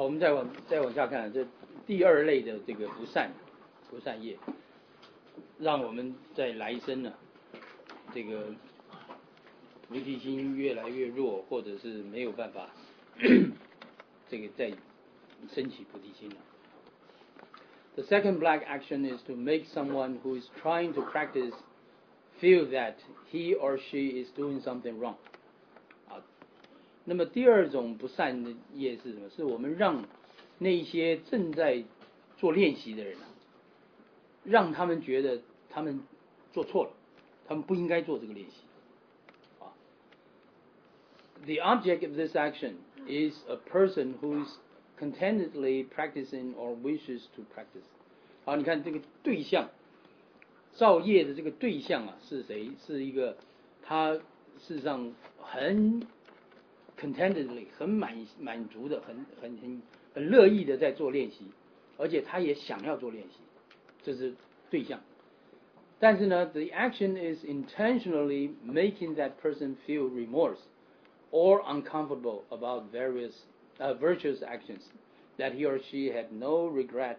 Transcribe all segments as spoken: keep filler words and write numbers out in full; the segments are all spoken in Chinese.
好，我们再往再往下看，这第二类的这个不善不善业，让我们在来生呢，这个菩提心越来越弱，或者是没有办法这个再升起菩提心了。The second black action is to make someone who is trying to practice feel that he or she is doing something wrong. 啊，那么第二种不善的业是什么？是我们让那些正在做练习的人啊，让他们觉得他们做错了，他们不应该做这个练习。啊 The object of this action is a person who is contentedly practicing or wishes to practice. 好，你看这个对象，造业的这个对象啊是谁？是一个他事实上很 contentedly 很满满足的，很很很很乐意的在做练习，而且他也想要做练习，这是对象。但是呢 ，the action is intentionally making that person feel remorse or uncomfortable about various uh, virtuous actions that he or she had no regret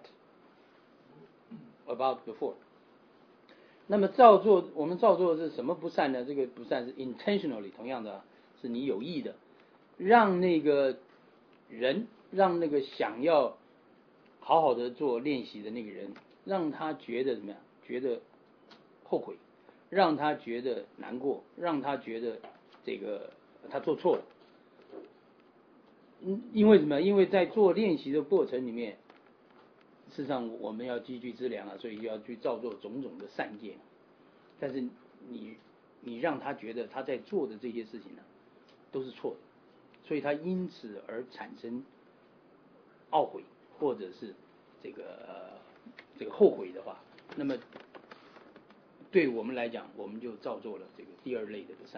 about before. 那么造作，我们造作的是什么不善呢？这个不善是 intentionally， 同样的是你有意的，让那个人，让那个想要好好的做练习的那个人，让他觉得怎么样？觉得后悔，让他觉得难过，让他觉得这个他做错了。嗯，因为什么？因为在做练习的过程里面，事实上我们要积聚资粮啊，所以要去造作种种的善业。但是你你让他觉得他在做的这些事情呢，都是错的，所以他因此而产生懊悔，或者是这个、呃、这个后悔的话，那么对我们来讲，我们就造作了这个第二类的不善。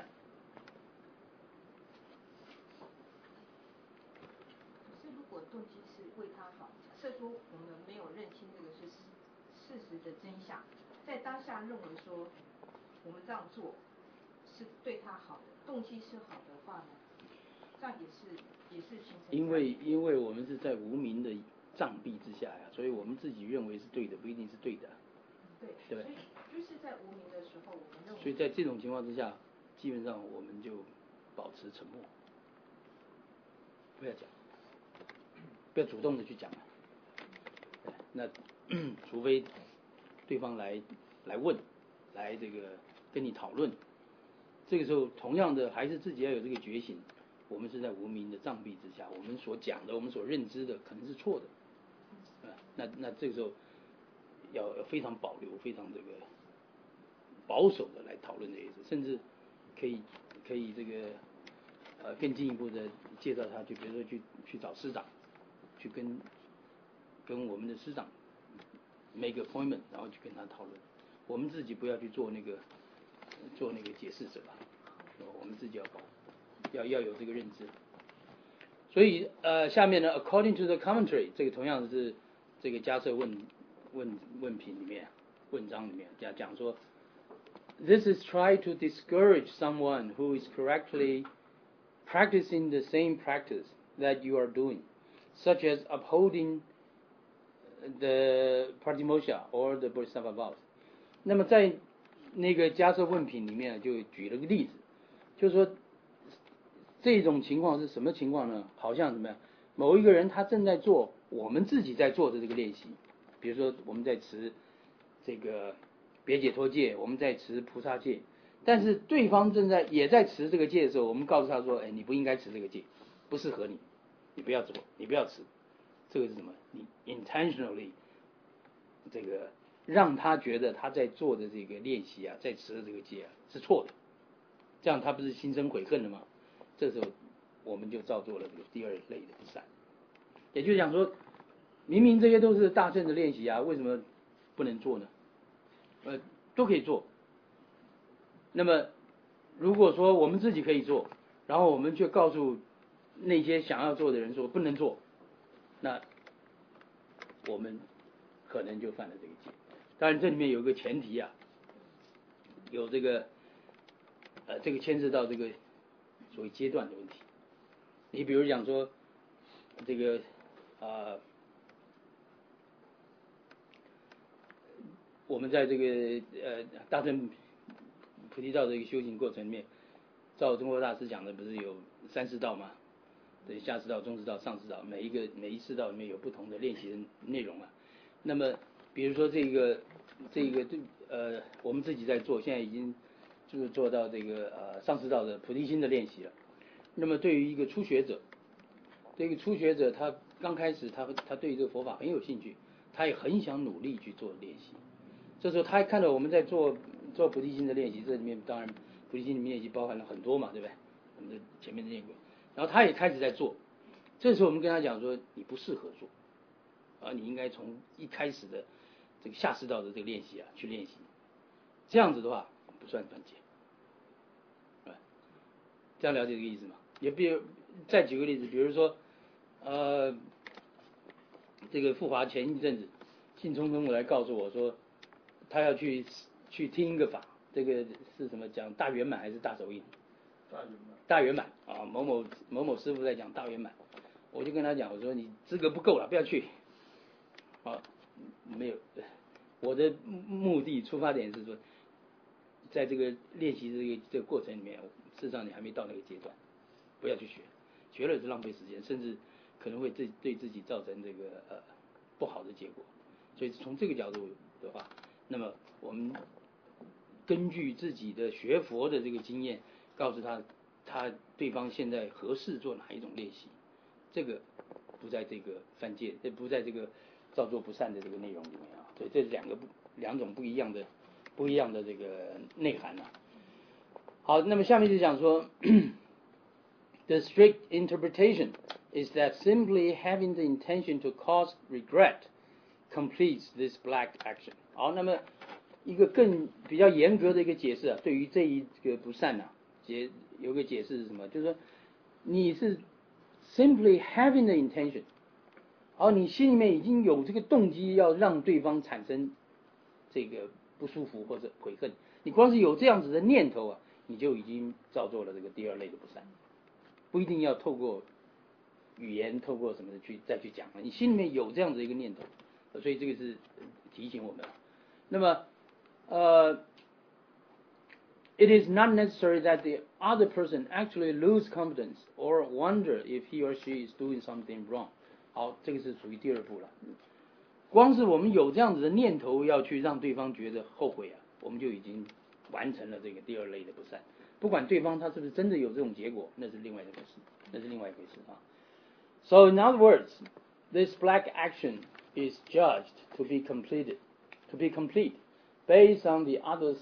可是如果动机是为他好，假设说我们没有认清这个是事实的真相，在当下认为说我们这样做是对他好的，动机是好的话呢，这样也是也是形成。 因为因为我们是在无明的障蔽之下呀，所以我们自己认为是对的，不一定是对的。 对， 对不对？ 所以就是在无明的时候，我们认为。 所以在这种情况之下，基本上我们就保持沉默，不要讲，不要主动的去讲。那除非对方来来问，来这个跟你讨论，这个时候同样的还是自己要有这个觉醒，我们是在无明的障蔽之下，我们所讲的，我们所认知的可能是错的，啊，那那这个时候要非常保留，非常这个保守的来讨论这些事，甚至可以可以这个呃更进一步的介绍他，就比如说去去找师长，去跟跟我们的师长 make appointment， 然后去跟他讨论。我们自己不要去做那个做那个解释者，我们自己要保要要有这个认知。所以呃下面呢 ，according to the commentary， 这个同样是这个迦摄问问问品里面文章里面讲讲说。This is try to discourage someone who is correctly practicing the same practice that you are doing, such as upholding the Pratimoksha or the Bodhisattva vows. 那么在那个迦摄问品里面就举了个例子，就是说这种情况是什么情况呢？好像怎么样？某一个人他正在做我们自己在做的这个练习，比如说我们在持这个别解脱戒，我们在持菩萨戒，但是对方正在也在持这个戒的时候，我们告诉他说：“哎，你不应该持这个戒，不适合你，你不要做，你不要持。”这个是什么？你 intentionally 这个让他觉得他在做的这个练习啊，在持的这个戒啊是错的，这样他不是心生悔恨了吗？这时候我们就造作了这个第二类的不善。也就是讲说，明明这些都是大乘的练习啊，为什么不能做呢？呃，都可以做。那么，如果说我们自己可以做，然后我们却告诉那些想要做的人说不能做，那我们可能就犯了这个戒。当然，这里面有一个前提啊，有这个呃，这个牵涉到这个所谓阶段的问题。你比如讲说，这个啊、我们在这个呃大乘菩提道的一个修行过程里面，照中国大师讲的，不是有三世道吗？对，下士道、中士道、上士道，每一个每一世道里面有不同的练习的内容啊。那么，比如说这个这个对呃，我们自己在做，现在已经就是做到这个呃上士道的菩提心的练习了。那么对于一个初学者，对一个初学者，他刚开始他他对这个佛法很有兴趣，他也很想努力去做练习。这时候他看到我们在做做菩提心的练习，这里面当然菩提心里面练习包含了很多嘛，对不对？我们前面念过。然后他也开始在做，这时候我们跟他讲说，你不适合做，啊，你应该从一开始的这个下士道的这个练习啊去练习，这样子的话不算犯戒，啊，这样了解这个意思吗？也比如再举个例子，比如说，呃，这个富华前一阵子兴冲冲的来告诉我说，他要去去听一个法，这个是什么讲大圆满还是大手印？ 大圆满。 大圆满啊，某某某某师傅在讲大圆满，我就跟他讲，我说你资格不够了，不要去。啊，没有，我的目的出发点是说，在这个练习这个这个过程里面，事实上你还没到那个阶段，不要去学，学了是浪费时间，甚至可能会对对自己造成这个呃不好的结果。所以从这个角度的话，那么我们根据自己的学佛的这个经验，告诉他。他对方现在合适做哪一种练习，这个不在这个犯戒，这不在这个造作不善的这个内容里面啊。所以这是两个不两种不一样的不一样的这个内涵啊。好，那么下面就讲说，the strict interpretation is that simply having the intention to cause regret completes this black action。好，那么一个更比较严格的一个解释啊，对于这一个不善啊，解。有个解释是什么？就是说，你是 simply having the intention， 而你心里面已经有这个动机要让对方产生这个不舒服或者悔恨，你光是有这样子的念头啊，你就已经造作了这个第二类的不善，不一定要透过语言、透过什么的去再去讲了，你心里面有这样子一个念头，所以这个是提醒我们。那么，呃。It is not necessary that the other person actually lose confidence or wonder if he or she is doing something wrong. 好，这个是属于第二步了。光是我们有这样子的念头要去让对方觉得后悔啊，我们就已经完成了这个第二类的不善。不管对方他是不是真的有这种结果，那是另外一回事，那是另外一回事啊。So in other words, this black action is judged to be completed, to be complete, based on the other's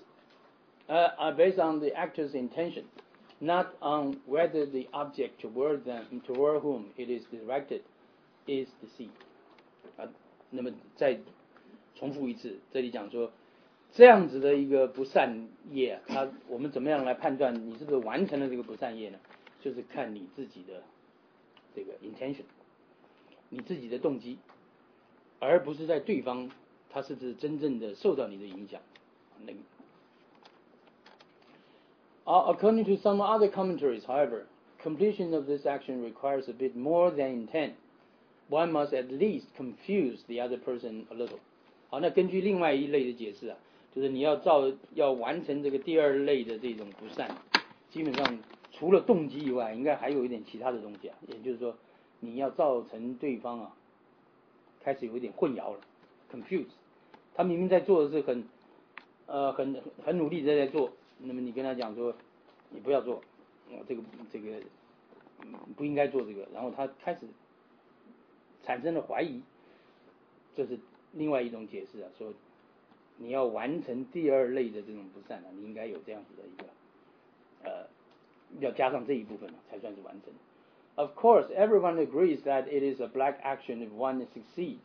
Uh, are based on the actor's intention, not on whether the object toward them, toward whom it is directed, is deceived. 啊，那么再重复一次，这里讲说，这样子的一个不善业，它我们怎么样来判断你是不是完成了这个不善业呢？就是看你自己的这个 intention， 你自己的动机，而不是在对方他是不是真正的受到你的影响。那个。Uh, according to some other commentaries, however, completion of this action requires a bit more than intent. One must at least confuse the other person a little. 好，那根据另外一类的解释啊，就是你要造要完成这个第二类的这种不善，基本上除了动机以外，应该还有一点其他的东西啊，也就是说，你要造成对方啊开始有一点混淆了 ，confuse。他明明在做的是很呃很很努力的在做。那么你跟他讲说，你不要做，啊，这个这个不应该做这个，然后他开始产生了怀疑，这是另外一种解释啊，说你要完成第二类的这种不善啊，你应该有这样子的一个呃，要加上这一部分啊，才算是完成。Of course, everyone agrees that it is a black action if one succeeds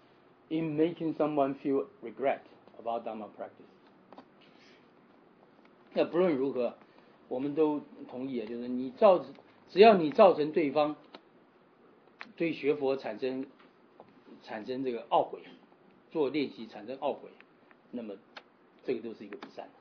in making someone feel regret about Dharma practice. 那不论如何，我们都同意啊，就是你造，只要你造成对方对学佛产生产生这个懊悔，做练习产生懊悔，那么这个都是一个不善。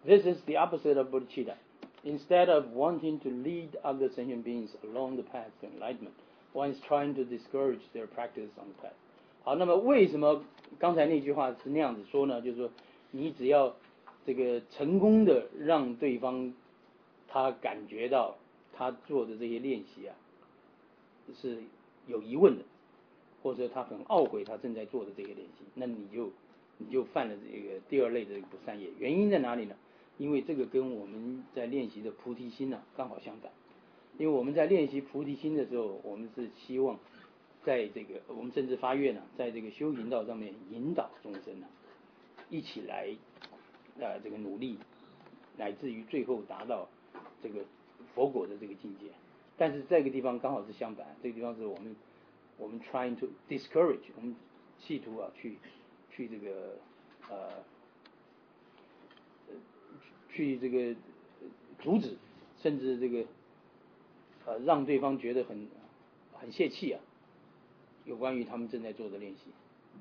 This is the opposite of bodhicitta. Instead of wanting to lead other sentient beings along the path to enlightenment, one is trying to discourage their practice on the path. 好，那么为什么刚才那句话是那样子说呢？就是说，你只要这个成功的让对方他感觉到他做的这些练习啊是有疑问的，或者他很懊悔他正在做的这些练习，那你就你就犯了这个第二类的不善业。原因在哪里呢？因为这个跟我们在练习的菩提心呢、啊、刚好相反。因为我们在练习菩提心的时候，我们是希望在这个我们甚至发愿呢、啊，在这个修行道上面引导众生呢、啊，一起来呃这个努力，乃至于最后达到这个佛果的这个境界。但是这个地方刚好是相反，这个地方是我们我们 trying to discourage， 我们企图啊去去这个呃去这个阻止，甚至这个呃让对方觉得很很泄气啊，有关于他们正在做的练习。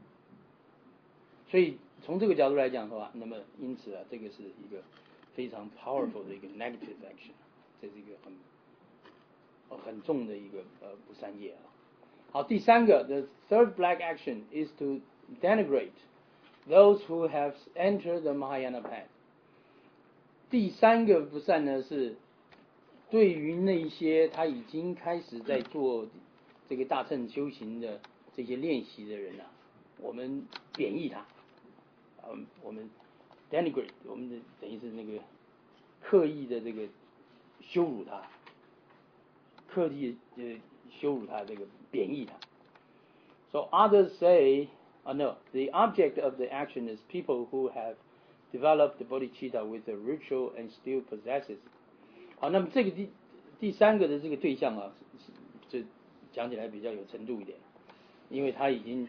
所以从这个角度来讲的话，那么因此啊，这个是一个非常 powerful 的一个 negative action， 这是一个很很重的一个呃不善业啊。好，第三个 ，the third black action is to denigrate those who have entered the Mahayana path。第三个不善呢是对于那些他已经开始在做这个大乘修行的这些练习的人啊，我们贬义他，嗯，我们 denigrate， 我们的等于是那个刻意的这个羞辱他。刻意呃羞辱他，这个贬义他。So others say, oh no, the object of the action is people who have developed the bodhicitta with a ritual and still possesses. 好，那么这个第第三个的这个对象啊，这讲起来比较有程度一点，因为他已经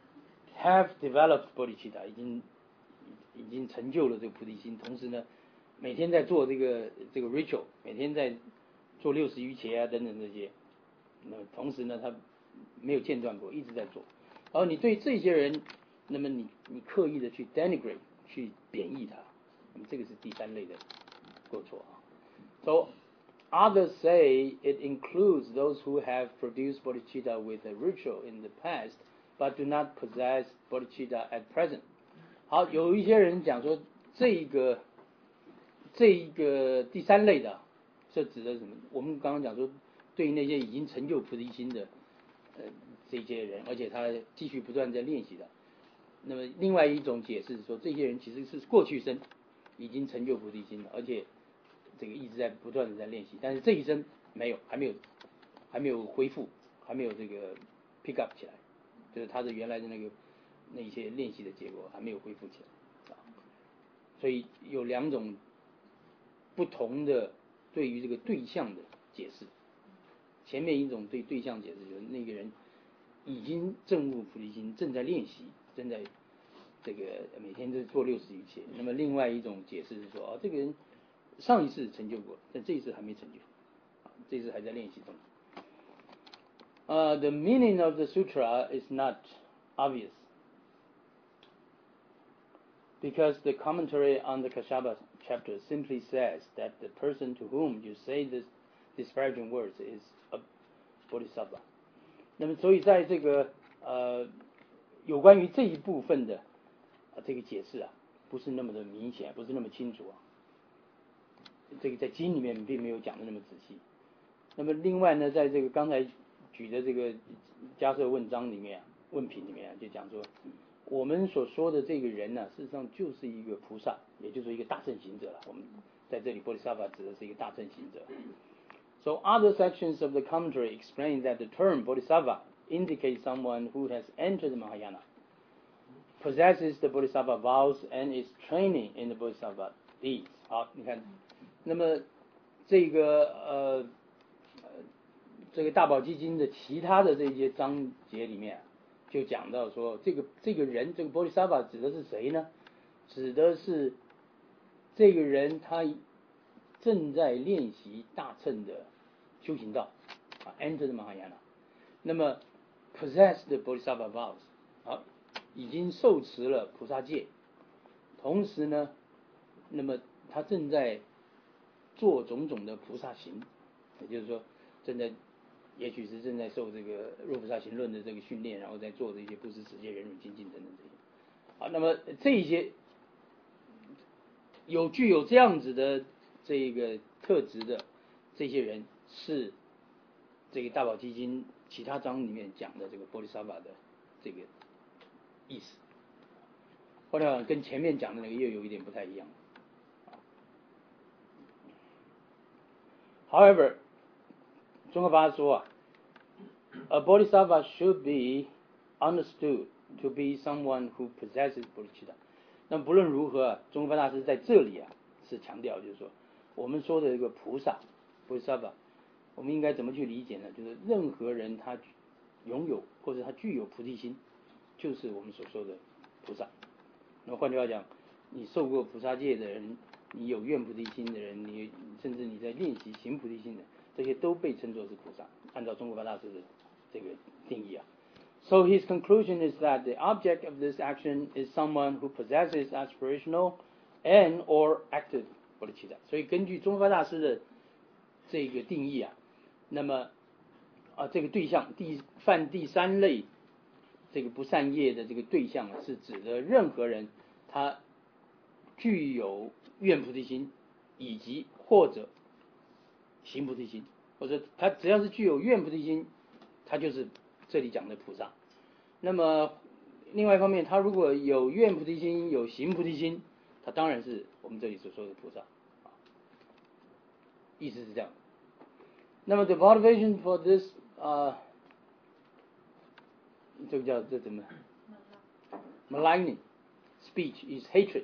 have developed bodhicitta， 已经已经成就了这个菩提心，同时呢，每天在做这个这个 ritual， 每天在做六十余节啊等等这些，那么同时呢，他没有间断过，一直在做。而你对这些人，那么你你刻意的去 denigrate， 去贬义他，那么这个是第三类的过错啊。So others say it includes those who have produced bodhicitta with a ritual in the past, but do not possess bodhicitta at present. 好，有一些人讲说这一个这一个第三类的。这指的什么？我们刚刚讲说，对于那些已经成就菩提心的呃这些人，而且他继续不断在练习的，那么另外一种解释是说，这些人其实是过去生已经成就菩提心了，而且这个一直在不断的在练习，但是这一生没有，还没有还没有恢复，还没有这个 pick up 起来，就是他的原来的那个那些练习的结果还没有恢复起来，所以有两种不同的。对于这个对象的解释，前面一种对对象解释就是那个人已经证悟菩提心，正在练习，正在这个每天都做六十余切。那么另外一种解释是说，哦，这个人上一次成就过，但这一次还没成就，这一次还在练习中。Uh, the meaning of the sutra is not obvious, because the commentary on the Kashyapa chapter simply says that the person to whom you say this disparaging words is a bodhisattva. 那么，所以在这个呃有关于这一部分的、呃、这个解释啊，不是那么的明显，不是那么清楚啊。这个在经里面并没有讲的那么仔细。那么另外呢，在这个刚才举的这个迦摄问章里面、啊、问品里面、啊、就讲说。我们所说的这个人呢、啊，事实上就是一个菩萨，也就是一个大乘行者了。我们在这里，波利萨法指的是一个大乘行者。So other sections of the commentary explain that the term bodhisattva indicates someone who has entered the Mahayana, possesses the bodhisattva vows, and is training in the bodhisattva deeds. 好，你看，那么这个呃，这个大宝积经的其他的这些章节里面。就讲到说，这个这个人，这个 bodhisattva 指的是谁呢？指的是这个人他正在练习大乘的修行道啊 ，enter the Mahayana。那么 possess the bodhisattva vows， 好，已经受持了菩萨戒，同时呢，那么他正在做种种的菩萨行，也就是说正在也许是正在受这个若菩萨行论的这个训练，然后在做这些布施、持戒、忍辱、精进等等这些。好，那么这些有具有这样子的这个特质的这些人，是这个大宝基金其他章里面讲的这个波利萨巴的这个意思。后来跟前面讲的那个又有一点不太一样。However, 宗喀巴说啊 ，a bodhisattva should be understood to be someone who possesses bodhicitta。那么不论如何啊，宗喀巴大师在这里啊是强调，就是说我们说的这个菩萨 bodhisattva， 我们应该怎么去理解呢？就是任何人他拥有或者他具有菩提心，就是我们所说的菩萨。那么换句话讲，你受过菩萨戒的人，你有愿菩提心的人，你甚至你在练习行菩提心的，这些都被称作是菩萨。按照宗喀巴大师的这个定义啊。So his conclusion is that the object of this action is someone who possesses aspirational and or active bodhicitta。所以根据宗喀巴大师的这个定义啊，那么啊这个对象第犯第三类这个不善业的这个对象啊，是指的任何人他具有愿菩提心，以及或者行菩提心，或者他只要是具有愿菩提心，他就是这里讲的菩萨。那么另外一方面，他如果有愿菩提心，有行菩提心，他当然是我们这里所说的菩萨。意思是这样。那么 the motivation for this 啊、uh,。这个叫这怎么 maligning speech is hatred。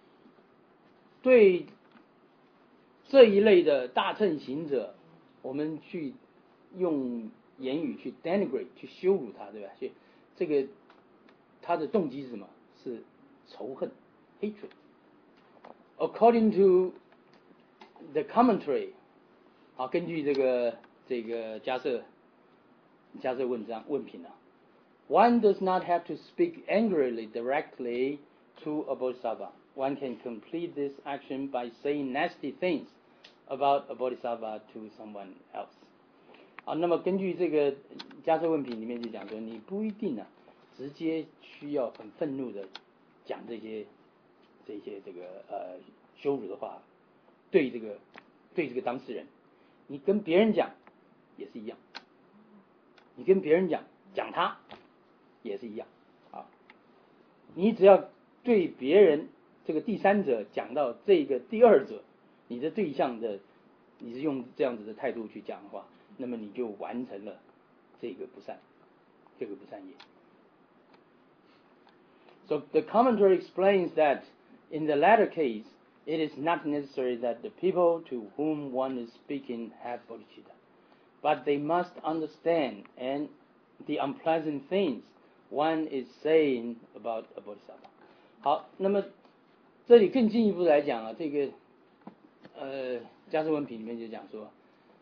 对这一类的大乘行者，我们去用言语去 denigrate 去羞辱他，对吧？所以这个他的动机是什么？是仇恨 hatred。 According to the commentary， 好，根据这个这个迦摄迦摄问章问品啊，One does not have to speak angrily directly to a bodhisattva. One can complete this action by saying nasty things about a bodhisattva to someone else. 好，那么根据这个迦摄问品里面就讲说，你不一定啊，直接需要很愤怒的讲这些这些这个呃羞辱的话，对这个对这个当事人，你跟别人讲也是一样，你跟别人讲讲他。也是一样啊，你只要对别人这个第三者讲到这个第二者，你的对象的你是用这样子的态度去讲的话，那么你就完成了这个不善，这个不善业。So the commentary explains that in the latter case, it is not necessary that the people to whom one is speaking have bodhicitta, but they must understand and the unpleasant things one is saying about a bodhisattva。 好，那么这里更进一步来讲啊，这个呃迦摄问品里面就讲说，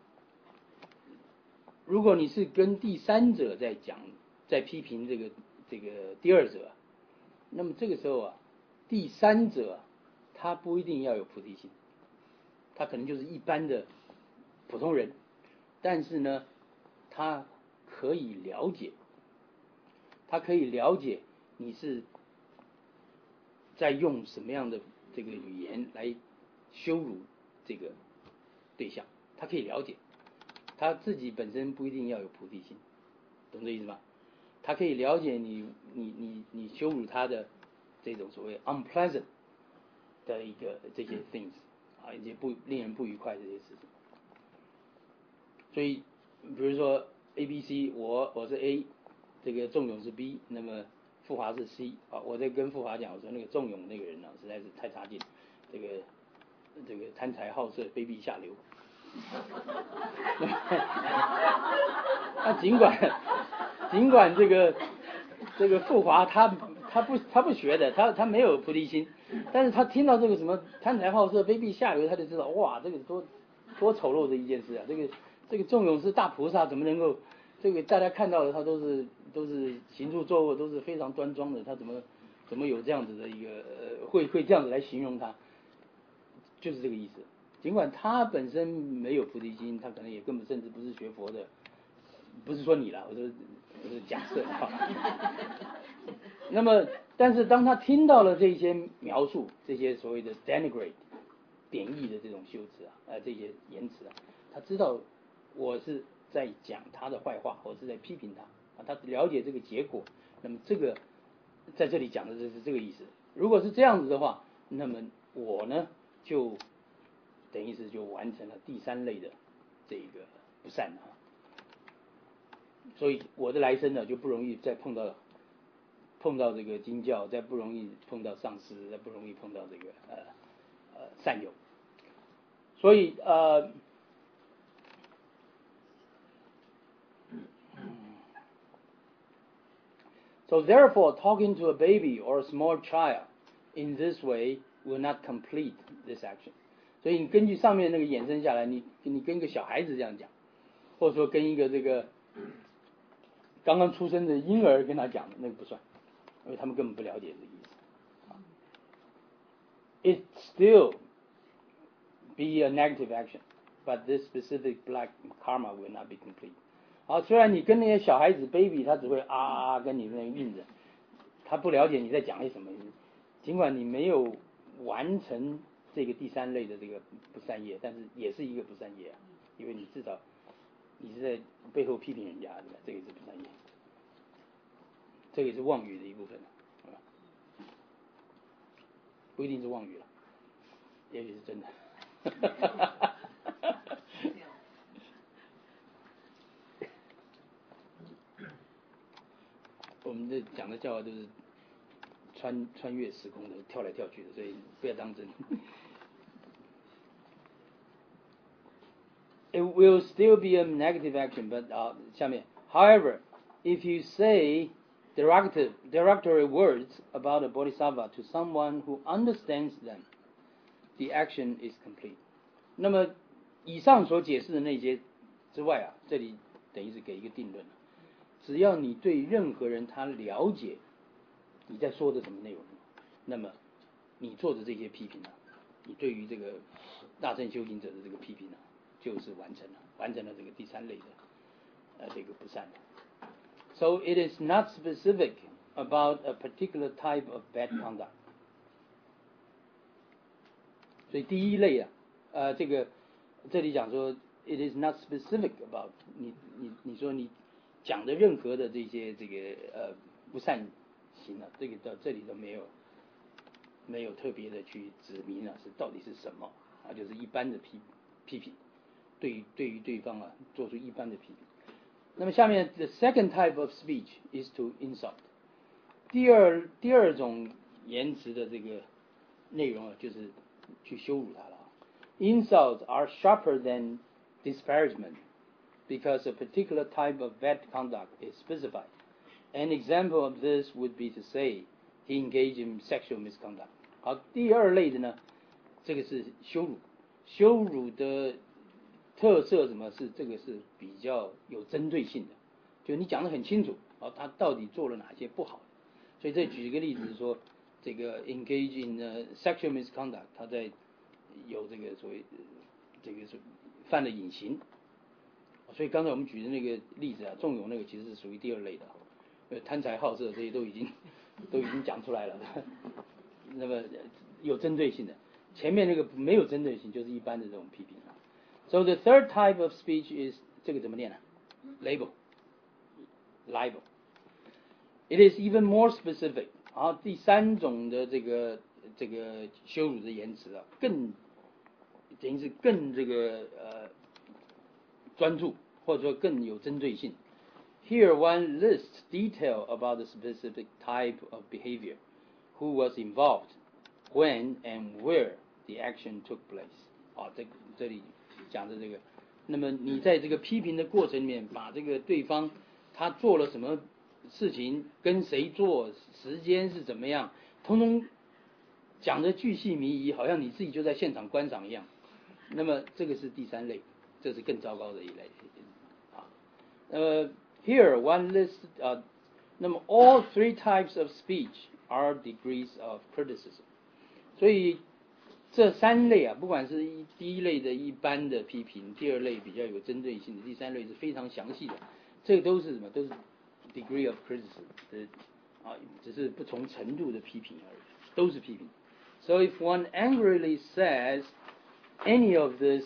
如果你是跟第三者在讲，在批评这个这个第二者，那么这个时候啊，第三者他不一定要有菩提心，他可能就是一般的普通人，但是呢，他可以了解。他可以了解你是在用什么样的这个语言来羞辱这个对象，他可以了解，他自己本身不一定要有菩提心，懂这意思吗？他可以了解你你你你羞辱他的这种所谓 unpleasant 的一个这些 things 啊，一些不令人不愉快的这些事情。所以比如说 A B C， 我我是 A。这个仲永是 B， 那么富华是 C 啊，我在跟富华讲，我说那个仲永那个人呢、啊，实在是太差劲，这个这个贪财好色、卑鄙下流。他尽管尽管这个这个富华他他不他不学的，他他没有菩提心，但是他听到这个什么贪财好色、卑鄙下流，他就知道哇，这个多多丑陋的一件事啊！这个这个仲永是大菩萨，怎么能够？这个大家看到的他都是都是行住坐卧都是非常端庄的，他怎么怎么有这样子的一个、呃、会会这样子来形容他？ 就是这个意思。尽管他本身没有菩提心，他可能也根本甚至不是学佛的，不是说你啦，我说我是假设哈。那么，但是当他听到了这些描述，这些所谓的 denigrate 贬义的这种修辞啊，呃，这些言辞啊，他知道我是在讲他的坏话，我是在批评他啊，他了解这个结果。那么这个在这里讲的就是这个意思。如果是这样子的话，那么我呢就等于是就完成了第三类的这个不善啊。所以我的来生呢就不容易再碰到碰到这个经教，再不容易碰到上师，再不容易碰到这个呃呃善友。所以呃。So therefore, talking to a baby or a small child in this way will not complete this action. 所以你根据上面那个衍生下来，你你跟一个小孩子这样讲，或者说跟一个这个刚刚出生的婴儿跟他讲的那个不算，因为他们根本不了解这个意思。It still be a negative action, but this specific black karma will not be complete. 好，虽然你跟那些小孩子 baby， 他只会啊啊啊跟你那应着，他不了解你在讲些什么。尽管你没有完成这个第三类的这个不善业，但是也是一个不善业啊，因为你至少你是在背后批评人家，对吧？这个是不善业，这个也是妄语的一部分，不一定是妄语了，也许是真的。我们这讲的笑话都是穿穿越时空的，跳来跳去的，所以不要当真。It will still be a negative action, but 啊、uh, 下面 however, if you say derogatory derogatory words about a bodhisattva to someone who understands them, the action is complete. 那么以上所解释的那些之外啊，这里等于是给一个定论。只要你对任何人他了解你在说的什么内容，那么你做的这些批评啊，你对于这个大乘修行者的这个批评啊，就是完成了，完成了这个第三类的呃这个不善。So it is not specific about a particular type of bad conduct. 所以第一类啊，呃这个这里讲说 it is not specific about 你你你说你讲的任何的这些这个呃不善行啊，这个到这里都没有没有特别的去指明啊是到底是什么啊，就是一般的批批评，对于对于对方啊做出一般的批评。那么下面 the second type of speech is to insult. 第二第二种言辞的这个内容啊，就是去羞辱他了。Insults are sharper than disparagement.Because a particular type of bad conduct is specified. An example of this would be to say he engaged in sexual misconduct. 好，第二类的呢，这个是羞辱，羞辱的特色什么是这个是比较有针对性的，就你讲得很清楚，啊，他到底做了哪些不好的。所以这举一个例子说，这个 engage in、uh, sexual misconduct， 他在有这个所谓这个是犯了隐行。所以刚才我们举的那个例子啊，纵容那个其实是属于第二类的，呃，贪财好色这些都已经都已经讲出来了，那么有针对性的，前面那个没有针对性，就是一般的这种批评啊。So the third type of speech is 这个怎么念呢、啊、？Label, libel. It is even more specific. 啊，第三种的这个这个羞辱的言辞啊，更等于是更这个呃。专注或者说更有针对性。Here one lists detail about the specific type of behavior, who was involved, when and where the action took place. 啊，这这里讲的这个，那么你在这个批评的过程里面，把这个对方他做了什么事情，跟谁做，时间是怎么样，通通讲的巨细靡遗，好像你自己就在现场观赏一样。那么这个是第三类。这是更糟糕的一类啊。呃 ，Here one list 啊，那么 all three types of speech are degrees of criticism。所以这三类啊，不管是一第一类的一般的批评，第二类比较有针对性的，第三类是非常详细的，这个都是什么？都是 degree of criticism 的啊，只是不同程度的批评而已，都是批评。So if one angrily says any of these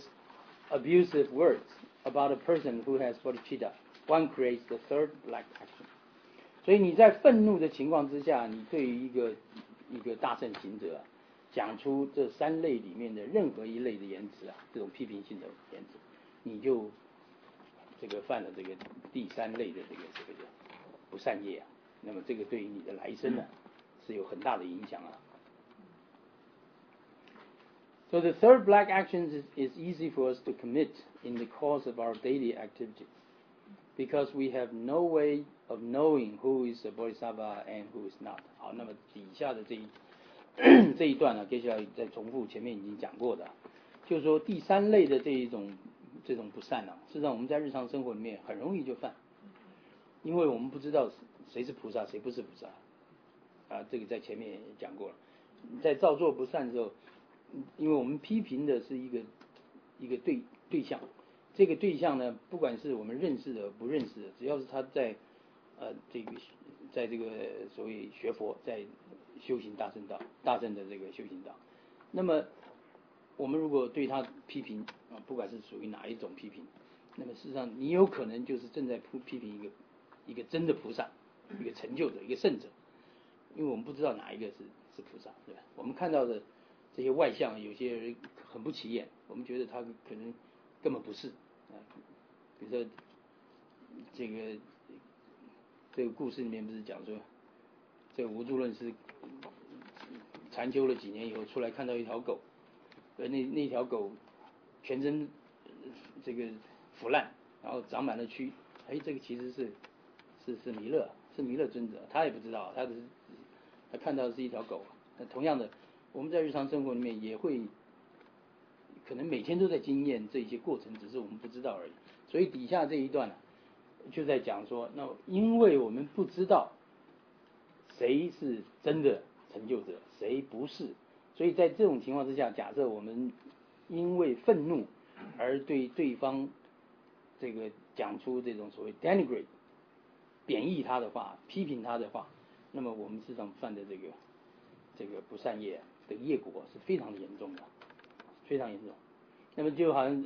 abusive words about a person who has bodhicitta, one creates the third black action. 所以你在愤怒的情况之下，你对于一个一个大乘行者、啊、讲出这三类里面的任何一类的言辞啊，这种批评性的言辞，你就这个犯了这个第三类的这个这个不善业啊。那么这个对于你的来生呢、啊，是有很大的影响啊。So the third black action is, is easy for us to commit in the course of our daily activities, because we have no way of knowing who is a bodhisattva and who is not. 好，那么底下的这一这一段呢、啊，接下来再重复前面已经讲过的，就是说第三类的这一种这种不善啊，事实上我们在日常生活里面很容易就犯，因为我们不知道谁是菩萨，谁不是菩萨啊，这个在前面也讲过了。在造作不善的时候，因为我们批评的是一个一个对对象，这个对象呢，不管是我们认识的不认识的，只要是他在呃这个在这个所谓学佛，在修行大乘道大乘的这个修行道，那么我们如果对他批评啊，不管是属于哪一种批评，那么事实上你有可能就是正在批评一个一个真的菩萨，一个成就者，一个圣者，因为我们不知道哪一个是是菩萨，对吧？我们看到的这些外相，有些人很不起眼，我们觉得他可能根本不是啊。比如说这个这个故事里面不是讲说，这个无住论师禅修了几年以后出来，看到一条狗，呃，那那条狗全身这个腐烂，然后长满了蛆，哎，这个其实是是是弥勒，是弥勒尊者，他也不知道，他只是他看到的是一条狗。那同样的，我们在日常生活里面也会可能每天都在经验这些过程，只是我们不知道而已。所以底下这一段呢、啊，就在讲说，那因为我们不知道谁是真的成就者，谁不是，所以在这种情况之下，假设我们因为愤怒而对对方这个讲出这种所谓 denigrate 贬义他的话，批评他的话，那么我们事实上犯的这个这个不善业的业果是非常严重的，非常严重。那么就好像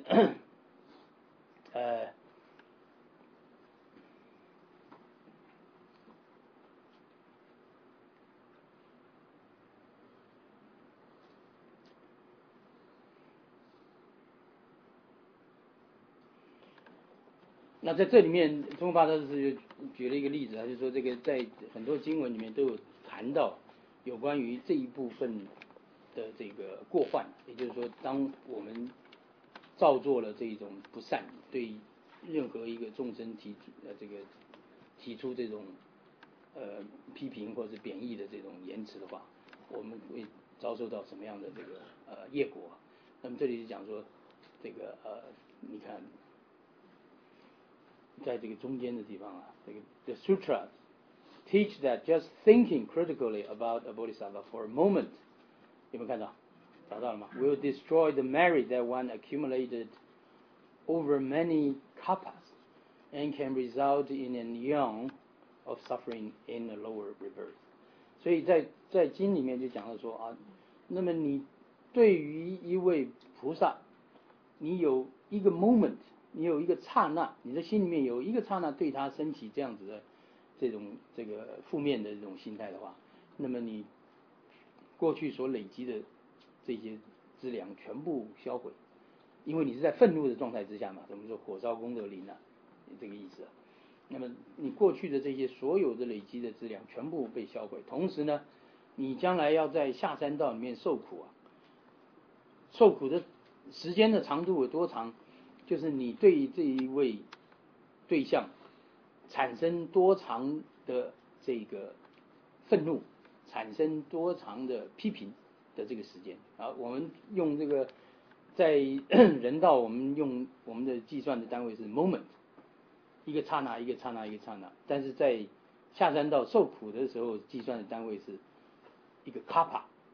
呃那在这里面，宗喀巴大师就举了一个例子，他就说这个在很多经文里面都有谈到有关于这一部分的这个过患，也就是说，当我们造作了这种不善，对任何一个众生提呃这个提出这种呃批评或者贬义的这种言辞的话，我们会遭受到什么样的这个呃业果？那么这里就讲说，这个呃，你看。在这个中间的地方啊，这个 the sutra teach that just thinking critically about a bodhisattva for a moment， 有没有看到？找到了吗 ？Will destroy the merit that one accumulated over many kalpas and can result in an eon of suffering in a lower rebirth。所以在在经里面就讲到说啊，那么你对于一位菩萨，你有一个 moment。你有一个刹那，你的心里面有一个刹那对他升起这样子的这种这个负面的这种心态的话，那么你过去所累积的这些资粮全部销毁，因为你是在愤怒的状态之下嘛，我们说火烧功德林啊，这个意思啊。那么你过去的这些所有的累积的资粮全部被销毁，同时呢，你将来要在下三道里面受苦啊，受苦的时间的长度有多长？就是你对这一位对象产生多长的这个愤怒，产生多长的批评的这个时间啊，我们用这个在人道，我们用我们的计算的单位是 moment， 一个刹那一个刹那一个刹那，但是在下三道受苦的时候计算的单位是一个 kappa，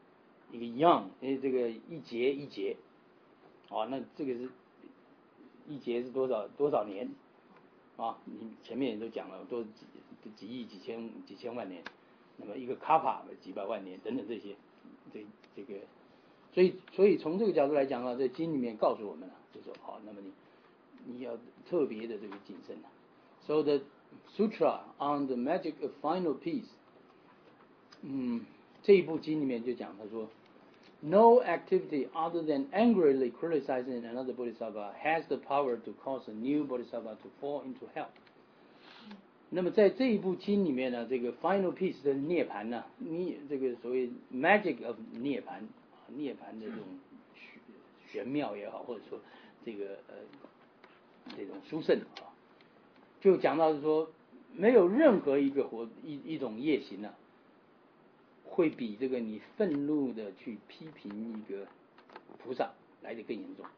一个 young， 哎，这个一节一节，啊，那这个是一节是多少多少年？啊，你前面也都讲了，都几几亿、几千、几千万年，那么一个卡帕几百万年等等这些，这这个，所以所以从这个角度来讲啊，在经里面告诉我们了，就说好，那么你你要特别的这个谨慎啊。So the Sutra on the Magic of Final Peace， 嗯，这一部经里面就讲，他说 ，No activity other than angrily criticizing another bodhisattva has the power to cause a new bodhisattva to fall into hell。那么在这一部经里面呢，这个 Final Peace 的涅槃呢，你这个所谓 Magic of 涅槃，涅槃的这种玄妙也好，或者说这个呃这种殊胜啊。就讲到是说，没有任何一个活一一种业行啊，会比这个你愤怒的去批评一个菩萨来得更严重。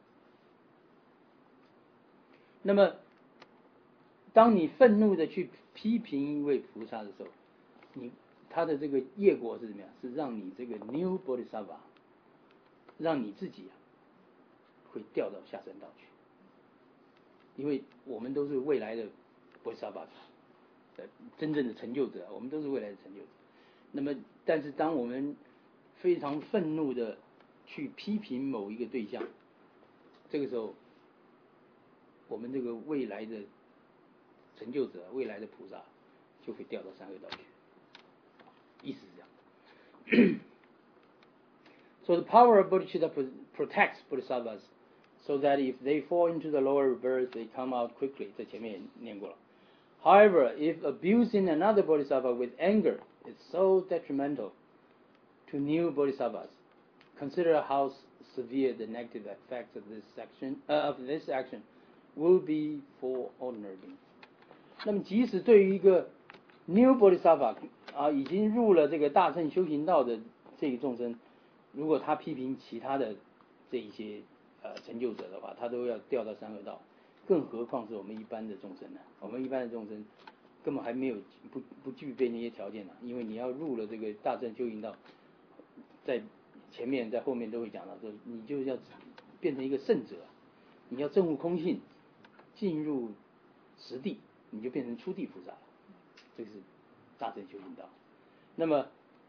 那么，当你愤怒的去批评一位菩萨的时候，你他的这个业果是怎么样？是让你这个 new bodhisattva， 让你自己啊会掉到下三道去，因为我们都是未来的bodhisattva，真正的成就者，我们都是未来的成就者。那么，但是当我们非常愤怒的去批评某一个对象，这个时候，我们这个未来的成就者、未来的菩萨就会掉到三恶道去。意思是这样。So the power of bodhicitta protects bodhisattvas, so that if they fall into the lower birth, they come out quickly. 在前面也念过了。However, if abusing another bodhisattva with anger is so detrimental to new bodhisattvas, consider how severe the negative effects of this action, uh, of this action will be for ordinary beings. 那么，即使对于一个 new bodhisattva 啊，已经入了这个大乘修行道的这个众生，如果他批评其他的这一些呃成就者的话，他都要掉到三恶道。更何况是我们一般的众生呢？我们一般的众生根本还没有不不具备那些条件呢，因为你要入了这个大乘修行道，在前面在后面都会讲到说，你就要变成一个圣者，你要证悟空性，进入实地，你就变成初地菩萨了。这是大乘修行道。那么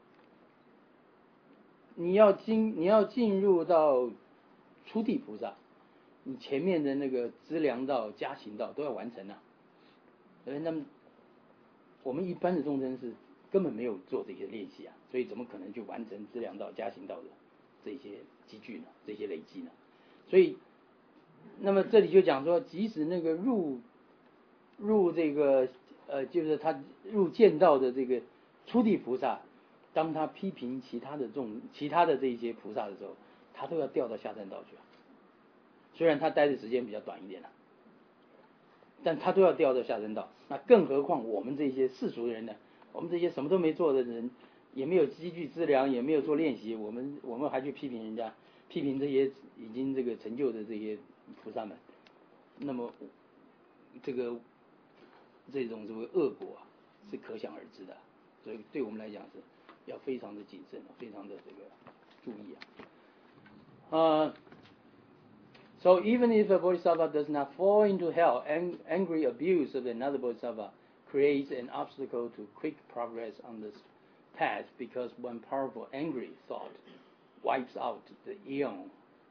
你要进你要进入到初地菩萨，你前面的那个资粮道、加行道都要完成啊。呃，那么我们一般的众生是根本没有做这些练习啊，所以怎么可能去完成资粮道、加行道的这些积聚呢？这些累积呢？所以，那么这里就讲说，即使那个入入这个呃，就是他入见道的这个初地菩萨，当他批评其他的众其他的这些菩萨的时候，他都要掉到下三道去啊。虽然他待的时间比较短一点了、啊，但他都要掉到下三道。那更何况我们这些世俗的人呢？我们这些什么都没做的人，也没有积聚资粮，也没有做练习，我们我们还去批评人家，批评这些已经这个成就的这些菩萨们，那么这个这种这个恶果啊，是可想而知的。所以对我们来讲是要非常的谨慎，非常的这个注意啊。呃。So even if a bodhisattva does not fall into hell, ang- angry abuse of another bodhisattva creates an obstacle to quick progress on this path, because one powerful angry thought wipes out the eon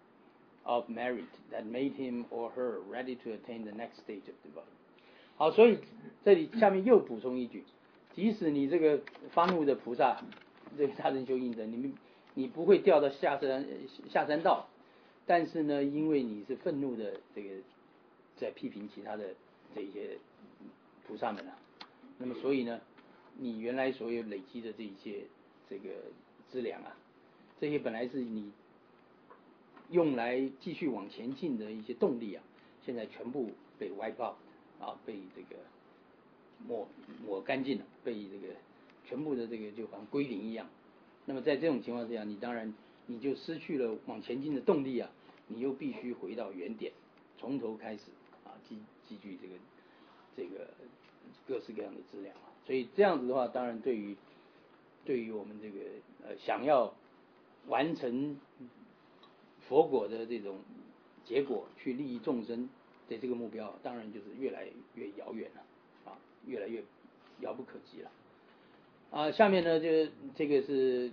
of merit that made him or her ready to attain the next stage of development. 好，所以这里下面又补充一句，即使你这个发怒的菩萨，这个大乘修行者，你们你不会掉到下山下山道。但是呢，因为你是愤怒的这个在批评其他的这些菩萨们啊，那么所以呢，你原来所有累积的这一些这个资粮啊，这些本来是你用来继续往前进的一些动力啊，现在全部被 wipe out 啊，被这个抹抹干净了，被这个全部的这个就好像归零一样。那么在这种情况之下，你当然你就失去了往前进的动力啊，你又必须回到原点，从头开始啊，积积聚这个这个各式各样的资粮啊。所以这样子的话，当然对于对于我们这个呃想要完成佛果的这种结果，去利益众生的这个目标，当然就是越来越遥远了啊，越来越遥不可及了啊。下面呢，就这个是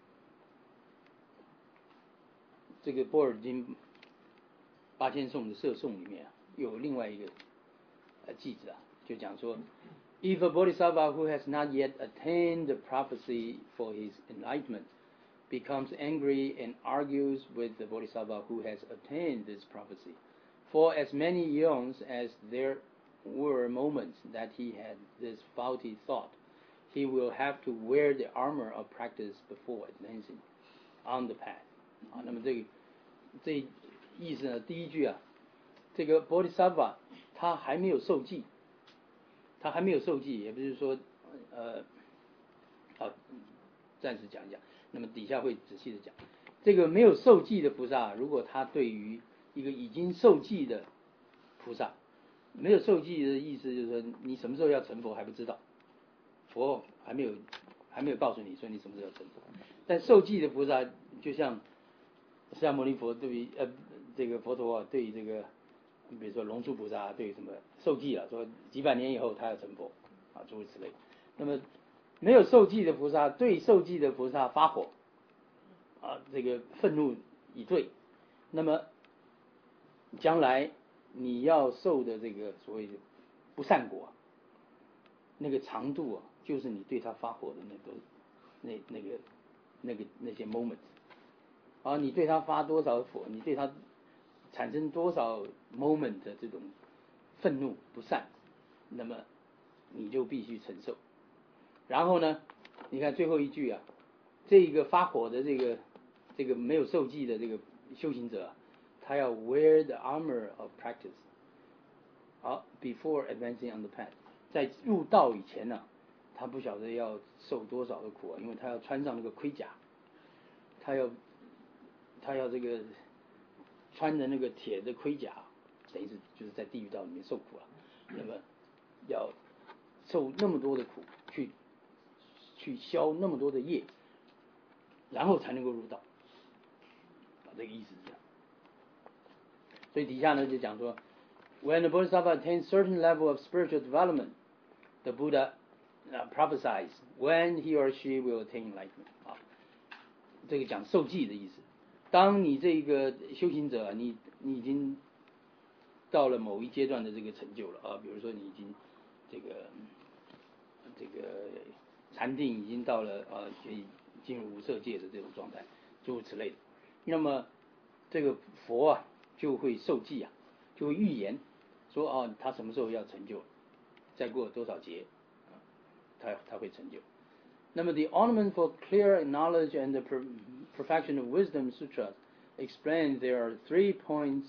这个波尔津八千颂的摄颂里面有另外一个呃句子啊，就讲说 ，If a bodhisattva who has not yet attained the prophecy for his enlightenment becomes angry and argues with the bodhisattva who has attained this prophecy, for as many eons as there were moments that he had this faulty thought, he will have to wear the armor of practice before advancing on the path. 啊，那么这个这意思呢，第一句啊，这个 bodhisattva 他还没有受记，他还没有受记，也不是说呃，好，暂时讲一讲。那么底下会仔细的讲，这个没有受记的菩萨，如果他对于一个已经受记的菩萨，没有受记的意思就是说，你什么时候要成佛还不知道，佛还没有还没有告诉你说你什么时候要成佛。但受记的菩萨，就像释迦牟尼佛对于呃这个佛陀啊，对于这个比如说龙树菩萨对于什么受记了，说几百年以后他要成佛啊，诸如此类。那么没有受记的菩萨对受记的菩萨发火啊，这个愤怒以对，那么将来你要受的这个所谓的不善果，那个长度啊，就是你对他发火的那个那那个那个那些 moment 啊，你对他发多少火，你对他产生多少 moment 的这种愤怒不善，那么你就必须承受。然后呢，你看最后一句啊，这个发火的这个这个没有受记的这个修行者，他要 wear the armor of practice， 好 ，before advancing on the path， 在入道以前呢、啊，他不晓得要受多少的苦啊，因为他要穿上那个盔甲，他要他要这个穿着那个铁的盔甲，等于是就是在地狱道里面受苦了、啊，那么要受那么多的苦去。去消那么多的业，然后才能够入道，啊，这个意思是这样。所以底下呢就讲说 ，When the bodhisattva attains certain level of spiritual development, the Buddha uh, prophesies when he or she will attain enlightenment。啊，这个讲受记的意思。当你这个修行者，你你已经到了某一阶段的这个成就了啊，比如说你已经这个这个。禅定已经到了呃可以进入无色界的这种状态，诸如此类的。那么这个佛啊就会受记啊，就会预言说哦，他什么时候要成就，再过多少劫，啊，他他会成就。那么 The Ornament for Clear Knowledge and the Perfection of Wisdom Sutra explains there are three points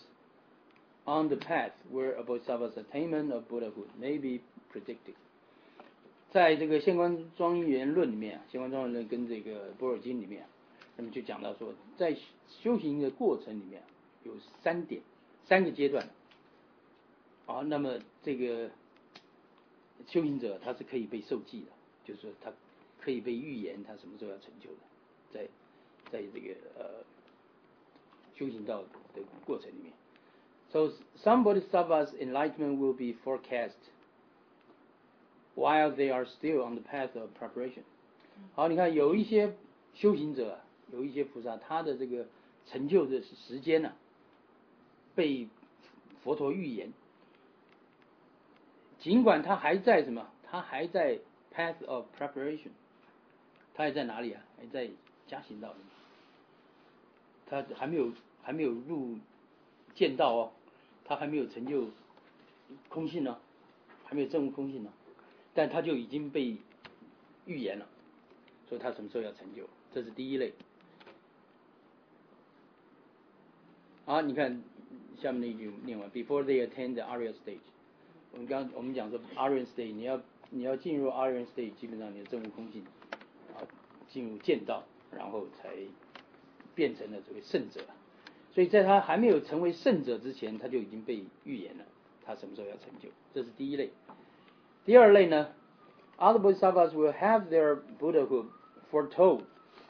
on the path where a bodhisattva's attainment of Buddhahood may be predicted。在这个《现观庄严论》里面，《现观庄严论》跟这个《般若经》里面，那么就讲到说，在修行的过程里面有三点、三个阶段。啊，那么这个修行者他是可以被受记的，就是说他可以被预言他什么时候要成就的，在在这个呃修行道的过程里面。So some bodhisattvas' enlightenment will be forecast。While they are still on the path of preparation， 好，你看有一些修行者，有一些菩萨，他的这个成就的时间呢、啊，被佛陀预言。尽管他还在什么，他还在 path of preparation， 他还在哪里啊？还在加行道里面，他还没有还没有入见道哦，他还没有成就空性呢，还没有证悟空性呢。但他就已经被预言了，说他什么时候要成就，这是第一类。好，你看下面那一句念完 ，Before they attain the Arya stage， 我们刚我们讲说 Aryan stage， 你要你要进入 Aryan stage， 基本上你的证悟空性，啊，进入见道，然后才变成了这个圣者。所以在他还没有成为圣者之前，他就已经被预言了，他什么时候要成就，这是第一类。第二类呢 ，other bodhisattvas will have their Buddhahood foretold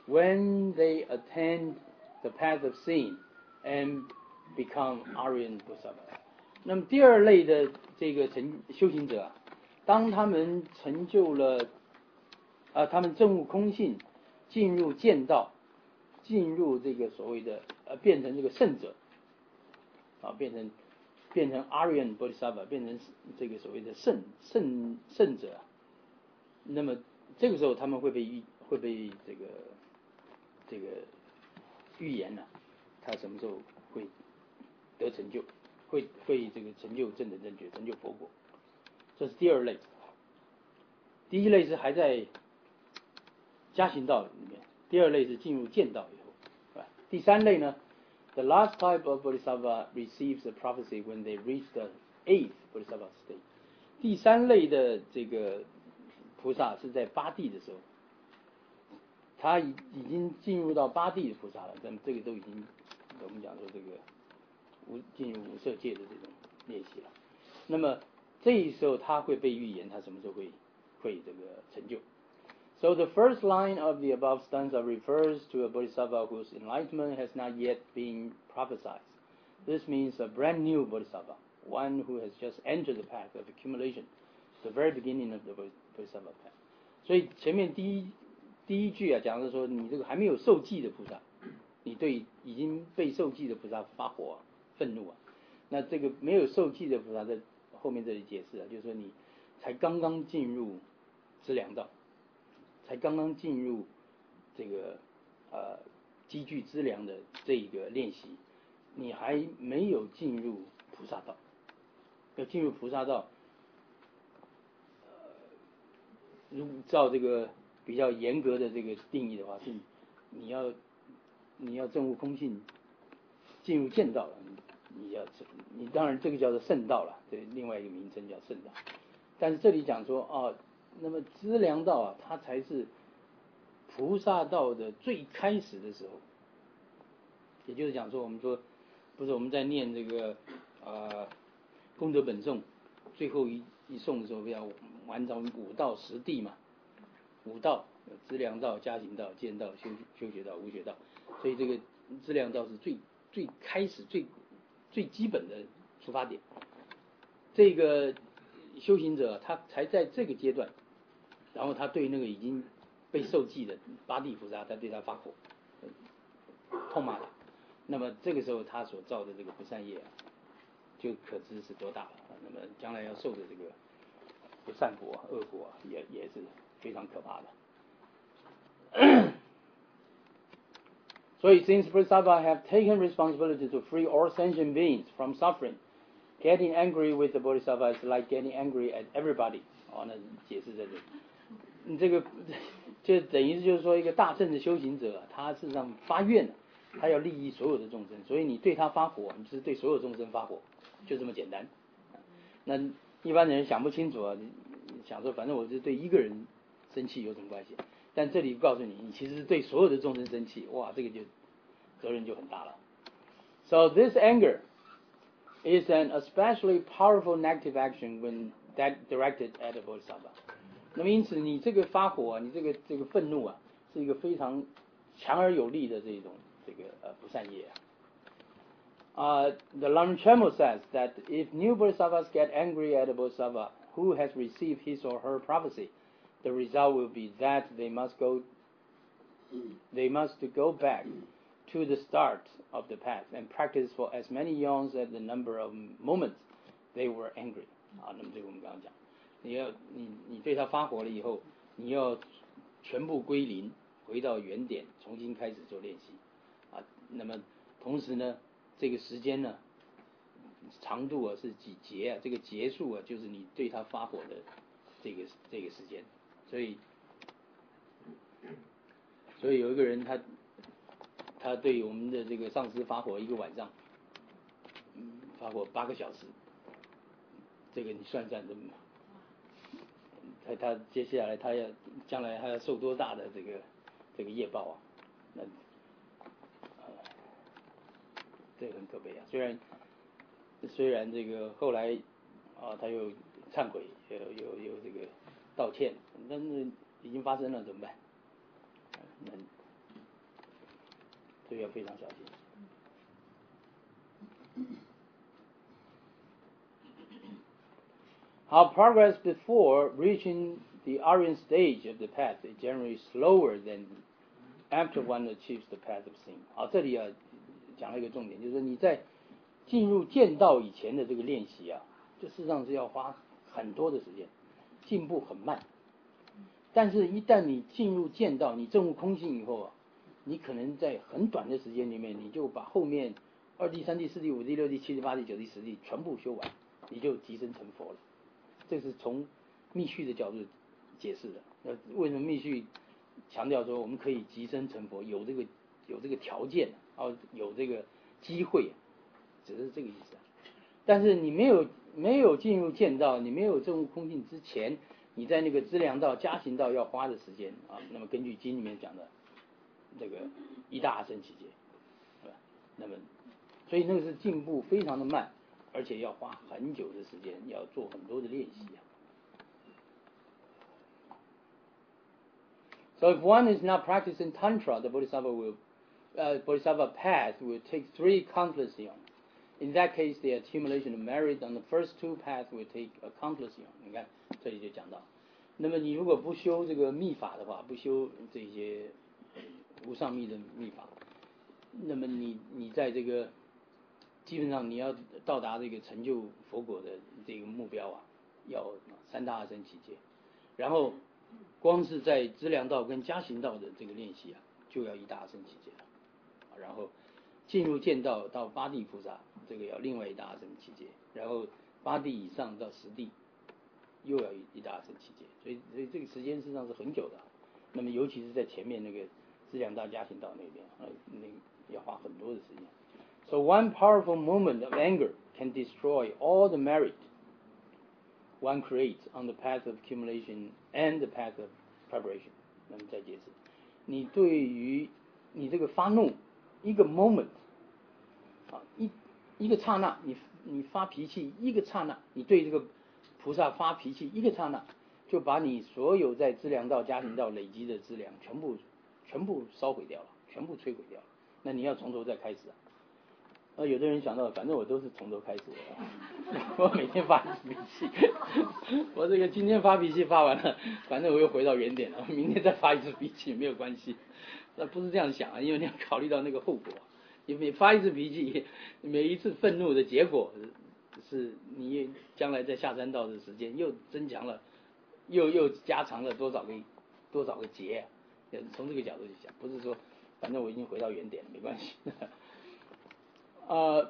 when they attain the path of sin and become Aryan Bodhisattva。那么第二类的这个成修行者啊，当他们成就了啊，他们证悟空性，进入见道，进入这个所谓的呃，变成这个圣者啊，变成变成 Aryan Bodhisattva， 变成这个所谓的圣圣圣者啊。那么这个时候他们会被预会被这个这个预言呢、啊，他什么时候会得成就，会会这个成就正等正觉，成就佛果。这是第二类。第一类是还在加行道里面，第二类是进入见道以后，第三类呢 ，the last type of Bodhisattva receives the prophecy when they reach the eighth Bodhisattva state。第三类的这个菩萨是在八地的时候，他已已经进入到八地的菩萨了，咱们这个都已经我们讲说这个无进入无色界的这种练习了。那么这时候他会被预言，他什么时候会会这个成就。So the first line of the above stanza refers to a bodhisattva whose enlightenment has not yet been prophesied. This means a brand new bodhisattva, one who has just entered the path of accumulation, the very beginning of the bodhisattva path. 所以前面第一第一句啊，讲的说你这个还没有受记的菩萨，你对已经被受记的菩萨发火、啊、愤怒啊。那这个没有受记的菩萨在后面这里解释啊，就是说你才刚刚进入资粮道。才刚刚进入这个呃积聚资粮的这个练习，你还没有进入菩萨道。要进入菩萨道，呃，如照这个比较严格的这个定义的话，是你要你要证悟空性，进入见道了，你要你当然这个叫做圣道了，对，另外一个名称叫圣道。但是这里讲说哦。那么资粮道啊，它才是菩萨道的最开始的时候，也就是讲说，我们说不是我们在念这个呃功德本颂最后一一颂的时候，要完成五道十地嘛，五道资粮道、加行道、见道、修修学道、无学道，所以这个资粮道是最最开始最最基本的出发点。这个修行者他才在这个阶段。然后他对那个已经被受记的八地菩萨，他对他发火，痛骂他。那么这个时候他所造的这个不善业啊，就可知是多大了。那么将来要受的这个不善果、恶果、啊、也也是非常可怕的。所以 since Bodhisattva have taken responsibility to free all sentient beings from suffering, getting angry with the Bodhisattva is like getting angry at everybody。哦，那解释在这里。你这个就等于就是说，一个大乘的修行者，他事实上发愿，他要利益所有的众生，所以你对他发火，你就是对所有众生发火，就这么简单。那一般人想不清楚啊，想说反正我是对一个人生气有什么关系？但这里告诉你，你其实是对所有的众生生气，哇，这个就责任就很大了。So this anger is an especially powerful negative action when that directed at a bodhisattva。那么因此，你这个发火啊，你这个这个愤怒啊，是一个非常强而有力的这种这个呃不善业啊。Uh, the Lam Chenmo says that if new bodhisattvas get angry at a bodhisattva who has received his or her prophecy, the result will be that they must go, they must go back to the start of the path and practice for as many yawns as the number of moments they were angry。啊，那么这个我们刚刚讲。你要你你对他发火了以后，你要全部归零，回到原点，重新开始做练习啊。那么同时呢，这个时间呢，长度啊是几节啊？这个节数啊，就是你对他发火的这个这个时间。所以，所以有一个人他他对我们的这个上司发火一个晚上，嗯，发火八个小时，这个你算算怎么？他他接下来他要将来他要受多大的这个这个业报啊？那呃，这个很可悲啊！虽然虽然这个后来啊他又忏悔，有有有这个道歉，但是已经发生了怎么办？那所以要非常小心。Our progress before reaching the Aryan stage of the path is generally slower than after one achieves the path of sin. 好，这里啊讲了一个重点，就是说你在进入剑道以前的这个练习啊，这事实上是要花很多的时间，进步很慢。但是，一旦你进入剑道，你证悟空性以后啊，你可能在很短的时间里面，你就把后面二地、三地、四地、五地、六地、七地、八地、九地、十地全部修完，你就即生成佛了。这是从密续的角度解释的。那为什么密续强调说我们可以即生成佛，有这个有这个条件啊，有这个机会，只是这个意思。但是你没有没有进入剑道，你没有证悟空性之前，你在那个资粮道、加行道要花的时间啊，那么根据经里面讲的这个一大阿僧祇劫，对吧？那么所以那个是进步非常的慢，而且要花很久的时间，要做很多的练习啊。So if one is not practicing Tantra, the Bodhisattva will, uh, Bodhisattva path will take three countless eons. In that case, the accumulation of merit on the first two paths will take a countless eons. 你看这里就讲到，那么你如果不修这个密法的话，不修这些无上密的密法，那么你你在这个基本上你要到达这个成就佛果的这个目标啊，要三大阿僧祇劫，然后光是在资粮道跟加行道的这个练习啊，就要一大阿僧祇劫了，然后进入剑道到八地菩萨，这个要另外一大阿僧祇劫，然后八地以上到十地又要一大阿僧祇劫，所以所以这个时间实际上是很久的。那么尤其是在前面那个资粮道、加行道那边啊，那要花很多的时间。So one powerful moment of anger can destroy all the merit one creates on the path of accumulation and the path of preparation. 那么再解释，你对于你这个发怒一个 moment 啊，一一个刹那，你你发脾气一个刹那，你对这个菩萨发脾气一个刹那，就把你所有在资粮道、加行道累积的资粮全部全部烧毁掉了，全部摧毁掉了。那你要从头再开始啊。呃，有的人想到，反正我都是从头开始的，我每天发一次脾气，我这个今天发脾气发完了，反正我又回到原点了，明天再发一次脾气没有关系。那不是这样想啊，因为你要考虑到那个后果。你每发一次脾气，每一次愤怒的结果是你将来在下山道的时间又增强了，又又加长了多少个多少个劫，从这个角度去想，不是说反正我已经回到原点了，没关系。Uh,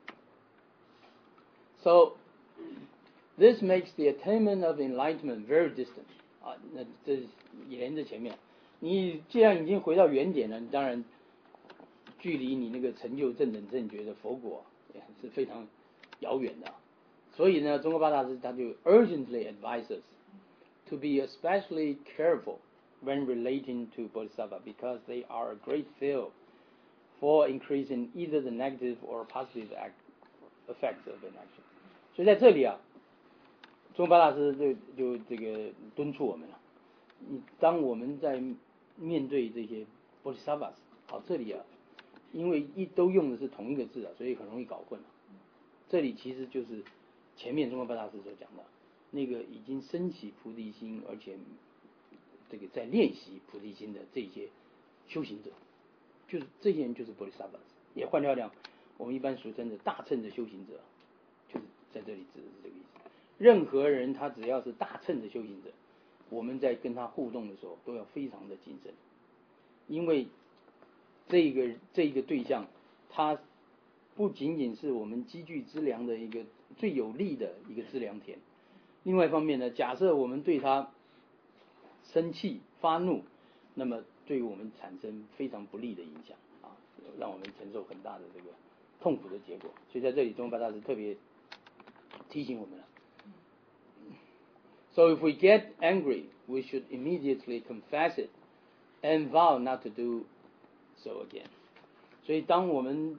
so this makes the attainment of enlightenment very distant. 啊，那这也连着前面，你既然已经回到原点了，你当然距离你那个成就正等正觉的佛果也是非常遥远的。所以呢，中国八大师他就 urgently advises to be especially careful when relating to Bodhisattva because they are a great field for increasing either the negative or positive act, effects of an action. 所以在这里啊，中巴大师就就这个敦促我们了。你当我们在面对这些 bodhisattvas， 好，这里啊，因为一都用的是同一个字啊，所以很容易搞混了。这里其实就是前面中国巴大师所讲的，那个已经升起菩提心，而且这个在练习菩提心的这些修行者。就是这些人就是 bodhisattvas， 也换句话讲，我们一般俗称的大乘的修行者，就是在这里指的是这个意思。任何人他只要是大乘的修行者，我们在跟他互动的时候都要非常的谨慎，因为这个这个对象，他不仅仅是我们积聚资粮的一个最有利的一个资粮田，另外一方面呢，假设我们对他生气发怒，那么对于我们产生非常不利的影响啊，让我们承受很大的这个痛苦的结果。所以在这里，宗喀巴大师特别提醒我们了。So if we get angry, we should immediately confess it and vow not to do so again. 所以当我们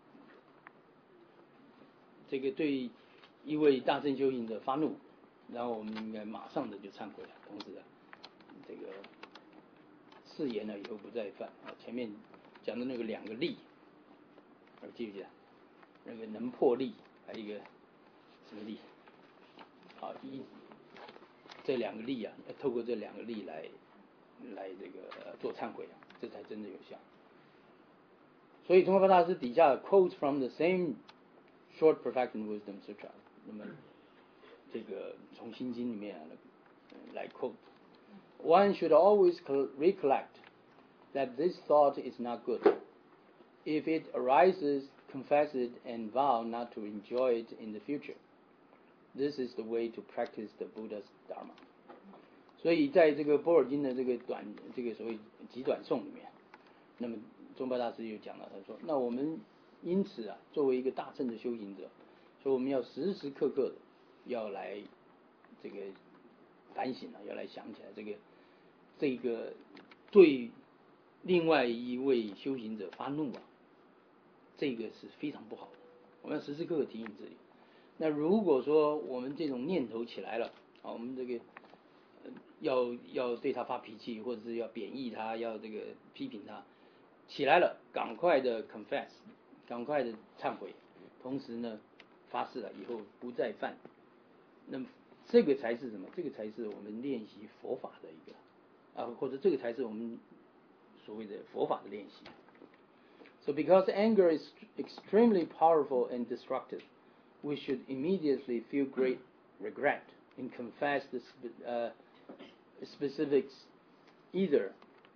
这个对一位大乘修行者发怒，然后我们应该马上的就忏悔了，同时啊，这个誓言呢以后不再犯啊。前面讲的那个两个力，记不记得？那个能破力，还有一个什么力？好，一这两个力啊，透过这两个力来来这个、呃、做忏悔啊，这才真的有效。所以宗喀巴大师底下 quotes from the same short perfection wisdom sutra， 那么这个从心经里面、啊、来 quote。One should always recollect that this thought is not good. If it arises, confess it and vow not to enjoy it in the future. This is the way to practice the Buddha's Dharma. 所以在这个般若经的这个短这个所谓极短颂里面，那么宗喀巴大师又讲了，他说：那我们因此啊，作为一个大乘的修行者，所以我们要时时刻刻的要来这个反省啊，要来想起来这个这个对另外一位修行者发怒啊，这个是非常不好的。我们要时时刻刻提醒自己。那如果说我们这种念头起来了啊，我们这个、呃、要要对他发脾气，或者是要贬义他，要这个批评他，起来了，赶快的 confess， 赶快的忏悔，同时呢发誓了以后不再犯。那么这个才是什么？这个才是我们练习佛法的一个啊，或者这个才是我们所谓的佛法的练习。So because anger is extremely powerful and destructive, we should immediately feel great regret and confess the uh, specifics either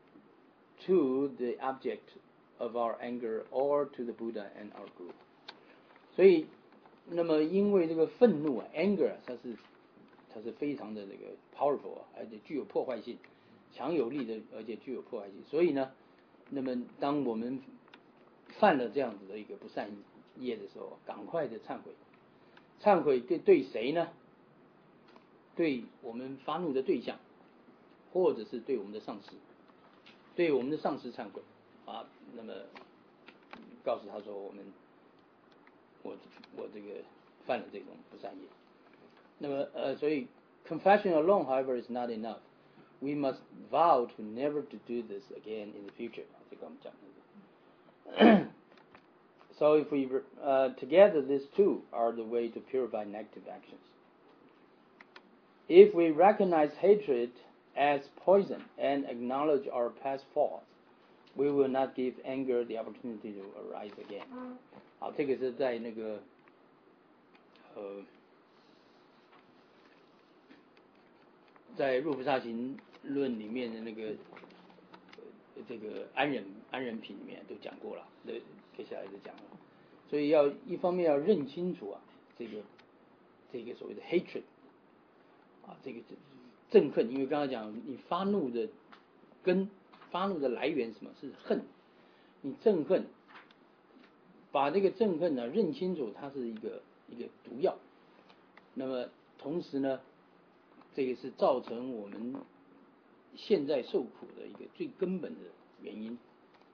to the object of our anger or to the Buddha and our Guru. 所以，那么因为这个愤怒啊 ，anger 啊，它是它是非常的这个 powerful 啊，而且具有破坏性，强有力的，而且具有破坏性。所以呢，那么当我们犯了这样子的一个不善业的时候，赶快的忏悔。忏悔对对谁呢？对我们发怒的对象，或者是对我们的上司，对我们的上司忏悔啊。那么告诉他说，我们我我这个犯了这种不善业。那么呃，所以 confession alone, however, is not enough. We must vow to never to do this again in the future. 这个我们讲的。So if we uh, together, these two are the way to purify negative actions. If we recognize hatred as poison and acknowledge our past faults, we will not give anger the opportunity to arise again. 好，这个是在那个呃，在《入菩萨行论》里面的那个这个安忍安忍品里面都讲过了，接下来就讲了。所以要一方面要认清楚啊，这个这个所谓的 hatred 啊，这个憎恨，因为刚才讲你发怒的根，发怒的来源什么是恨，你憎恨，把这个憎恨呢认清楚，它是一个一个毒药。那么同时呢，这个是造成我们现在受苦的一个最根本的原因。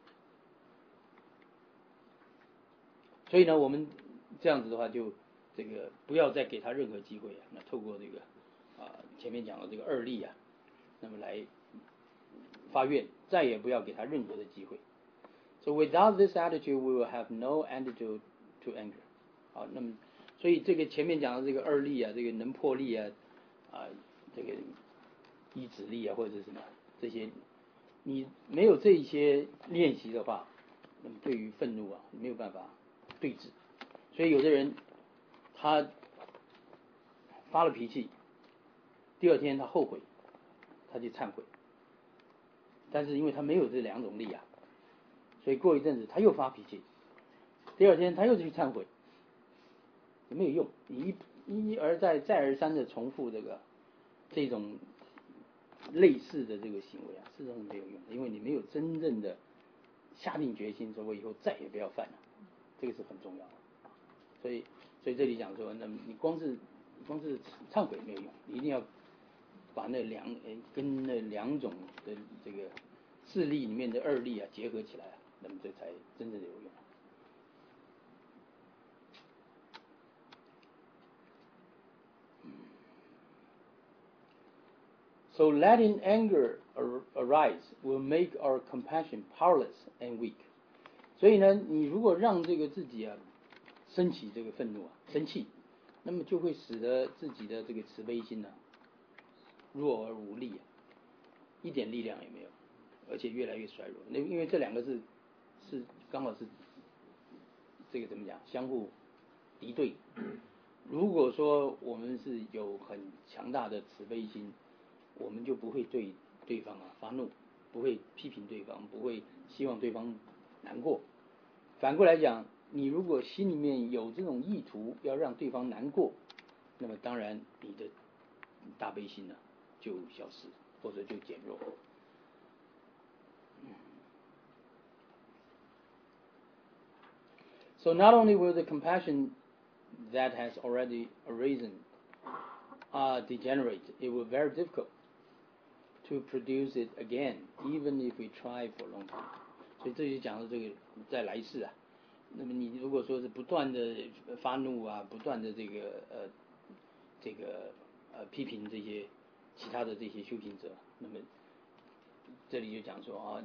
所以呢，我们这样子的话，就这个不要再给他任何机会啊。那透过这个啊前面讲的这个二力啊，那么来发愿，再也不要给他任何的机会。So without this attitude, we will have no antidote to anger. 好，那么所以这个前面讲的这个二力啊，这个能破力啊，啊这个意志力啊，或者是什么这些，你没有这些练习的话，那么对于愤怒啊，没有办法对峙。所以有的人他发了脾气，第二天他后悔，他就忏悔，但是因为他没有这两种力啊，所以过一阵子他又发脾气，第二天他又去忏悔，也没有用。你一一而再再而三的重复这个这种类似的这个行为啊，事实上是没有用的，因为你没有真正的下定决心说我以后再也不要犯了，这个是很重要的。所以所以这里讲说，那你光是光是忏悔没有用，你一定要把那两跟那两种的这个势力里面的二力啊结合起来，那么这才真正的有用。So letting anger arise will make our compassion powerless and weak. 所以呢，你如果让这个自己啊升起这个愤怒啊生气，那么就会使得自己的这个慈悲心呢、啊、弱而无力啊，一点力量也没有，而且越来越衰弱。那因为这两个是是刚好是这个怎么讲相互敌对。如果说我们是有很强大的慈悲心，我们就不会对对方啊发怒，不会批评对方，不会希望对方难过。反过来讲，你如果心里面有这种意图要让对方难过，那么当然你的大悲心呢、啊、就消失或者就减弱。So not only will the compassion that has already arisen uh, degenerate, it will be very difficult to produce it again, even if we try for a long time. 所以这就讲到这个在来世啊，那么你如果说是不断的发怒啊，不断的这个呃这个呃批评这些其他的这些修行者，那么这里就讲说啊，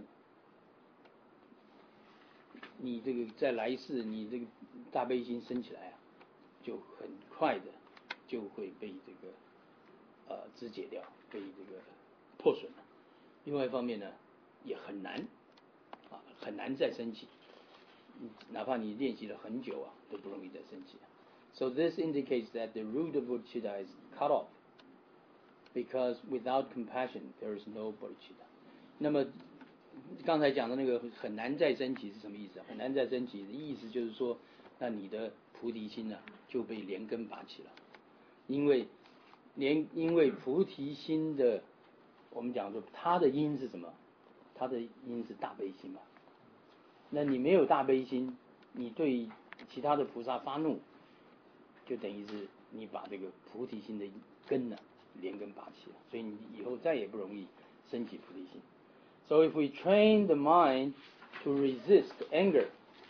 你这个在来世你这个大悲心升起来啊，就很快的就会被这个呃肢解掉，被这个破损了。另外一方面呢，也很难啊，很难再升起，哪怕你练习了很久啊，都不容易再升起。So this indicates that the root of bodhicitta is cut off, because without compassion there is no bodhicitta. 那么刚才讲的那个很难再升起是什么意思啊？很难再升起的意思就是说，那你的菩提心呢、啊、就被连根拔起了，因为连因为菩提心的，我们讲说它的因是什么？它的因是大悲心嘛。那你没有大悲心，你对其他的菩萨发怒，就等于是你把这个菩提心的根呢连根拔起了，所以你以后再也不容易升起菩提心。So if we train the mind to resist anger,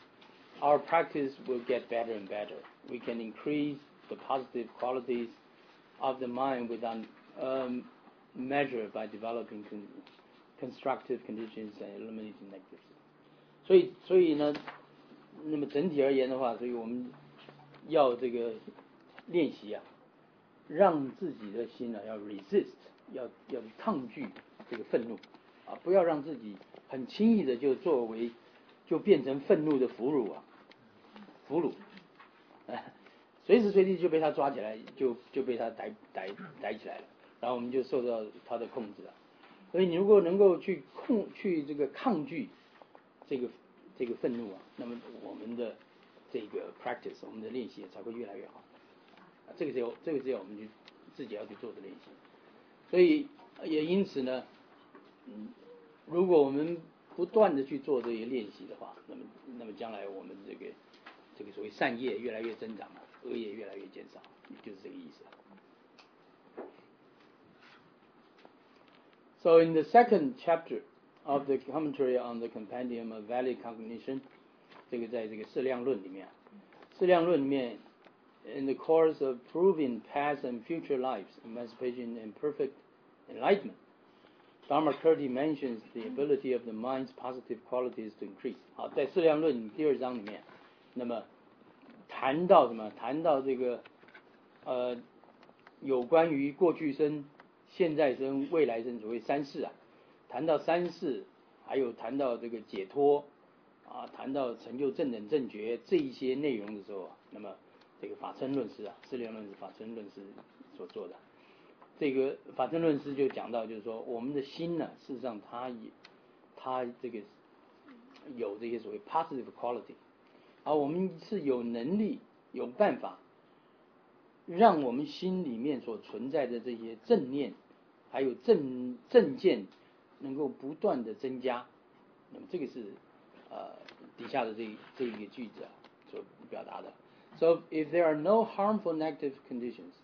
our practice will get better and better. We can increase the positive qualities of the mind without um, measure by developing con- constructive conditions and eliminating negatives. 所以，所以呢，那么整体而言的话，所以我们要这个练习啊，让自己的心呢、啊、要 resist， 要要抗拒这个愤怒啊，不要让自己很轻易的就作为就变成愤怒的俘虏啊，俘虏，啊，随时随地就被他抓起来，就就被他逮逮逮起来了，然后我们就受到他的控制了。所以你如果能够去控去这个抗拒这个这个愤怒啊，那么我们的这个 practice， 我们的练习才会越来越好。啊，这个只有这个只有我们去自己要去做的练习。所以也因此呢，嗯，如果我们不断的去做这些练习的话，那么那么将来我们这个这个所谓善业越来越增长了，恶业越来越减少，就是这个意思。So in the second chapter of the commentary on the Compendium of Valid Cognition, 这个在这个释量论里面，释量论里面 in the course of proving past and future lives, emancipation and perfect enlightenment, Dharmakirti mentions the ability of the mind's positive qualities to increase. 好，在释量论第二章里面，那么谈到什么？谈到这个呃有关于过去生、现在生、未来生，所谓三世啊，谈到三世，还有谈到这个解脱啊，谈到成就正等正觉这一些内容的时候啊，那么这个法称论师啊，释量论是法称论师所做的。这个法称论师就讲到，就是说我们的心呢，事实上它也它这个有这些所谓 positive quality， 而我们是有能力、有办法，让我们心里面所存在的这些正念，还有正正见，能够不断的增加。那么这个是呃底下的这这一个句子啊所表达的。So if there are no harmful negative conditions,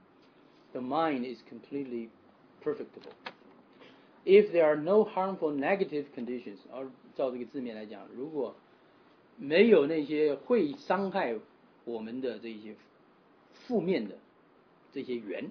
the mind is completely perfectible. If there are no harmful negative conditions, 而照这个字面来讲，如果没有那些会伤害我们的这些负面的这些缘，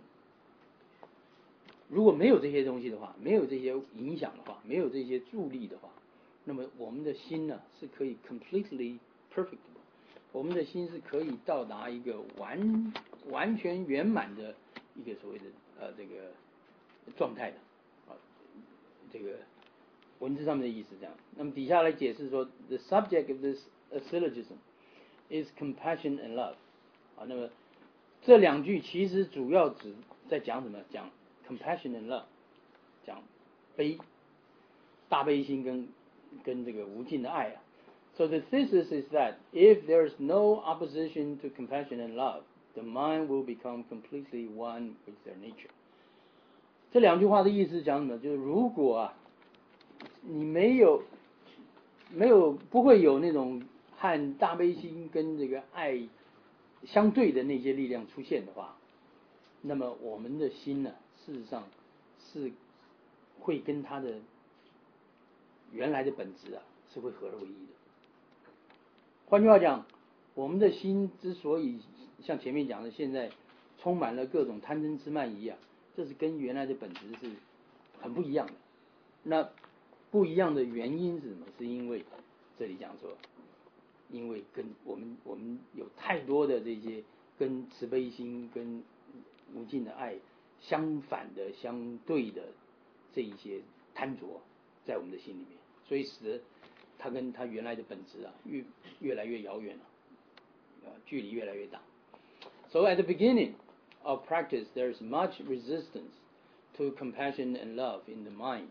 如果没有这些东西的话，没有这些影响的话，没有这些助力的话， 那么我们的心呢是可以 completely perfect， 我们的心是可以到达一个完完全圆满的一个所谓的呃这个状态的啊，这个文字上面的意思这样。那么底下来解释说 ，the subject of this syllogism is compassion and love。啊，那么这两句其实主要指在讲什么？讲 compassion and love， 讲悲大悲心跟跟这个无尽的爱啊。So the thesis is that if there is no opposition to compassion and love, the mind will become completely one with their nature。这两句话的意思是讲什么？就是如果啊，你没有没有不会有那种和大悲心跟这个爱相对的那些力量出现的话，那么我们的心呢，事实上是会跟它的原来的本质啊，是会合而为一的。换句话讲，我们的心之所以像前面讲的，现在充满了各种贪嗔痴慢疑啊，这是跟原来的本质是很不一样的。那不一样的原因是什么？是因为这里讲说，因为跟我们我们有太多的这些跟慈悲心跟无尽的爱相反的相对的这一些贪着在我们的心里面，所以使得它跟它原来的本质啊越越来越遥远了，啊，距离越来越大。So at the beginning of practice, there is much resistance to compassion and love in the mind.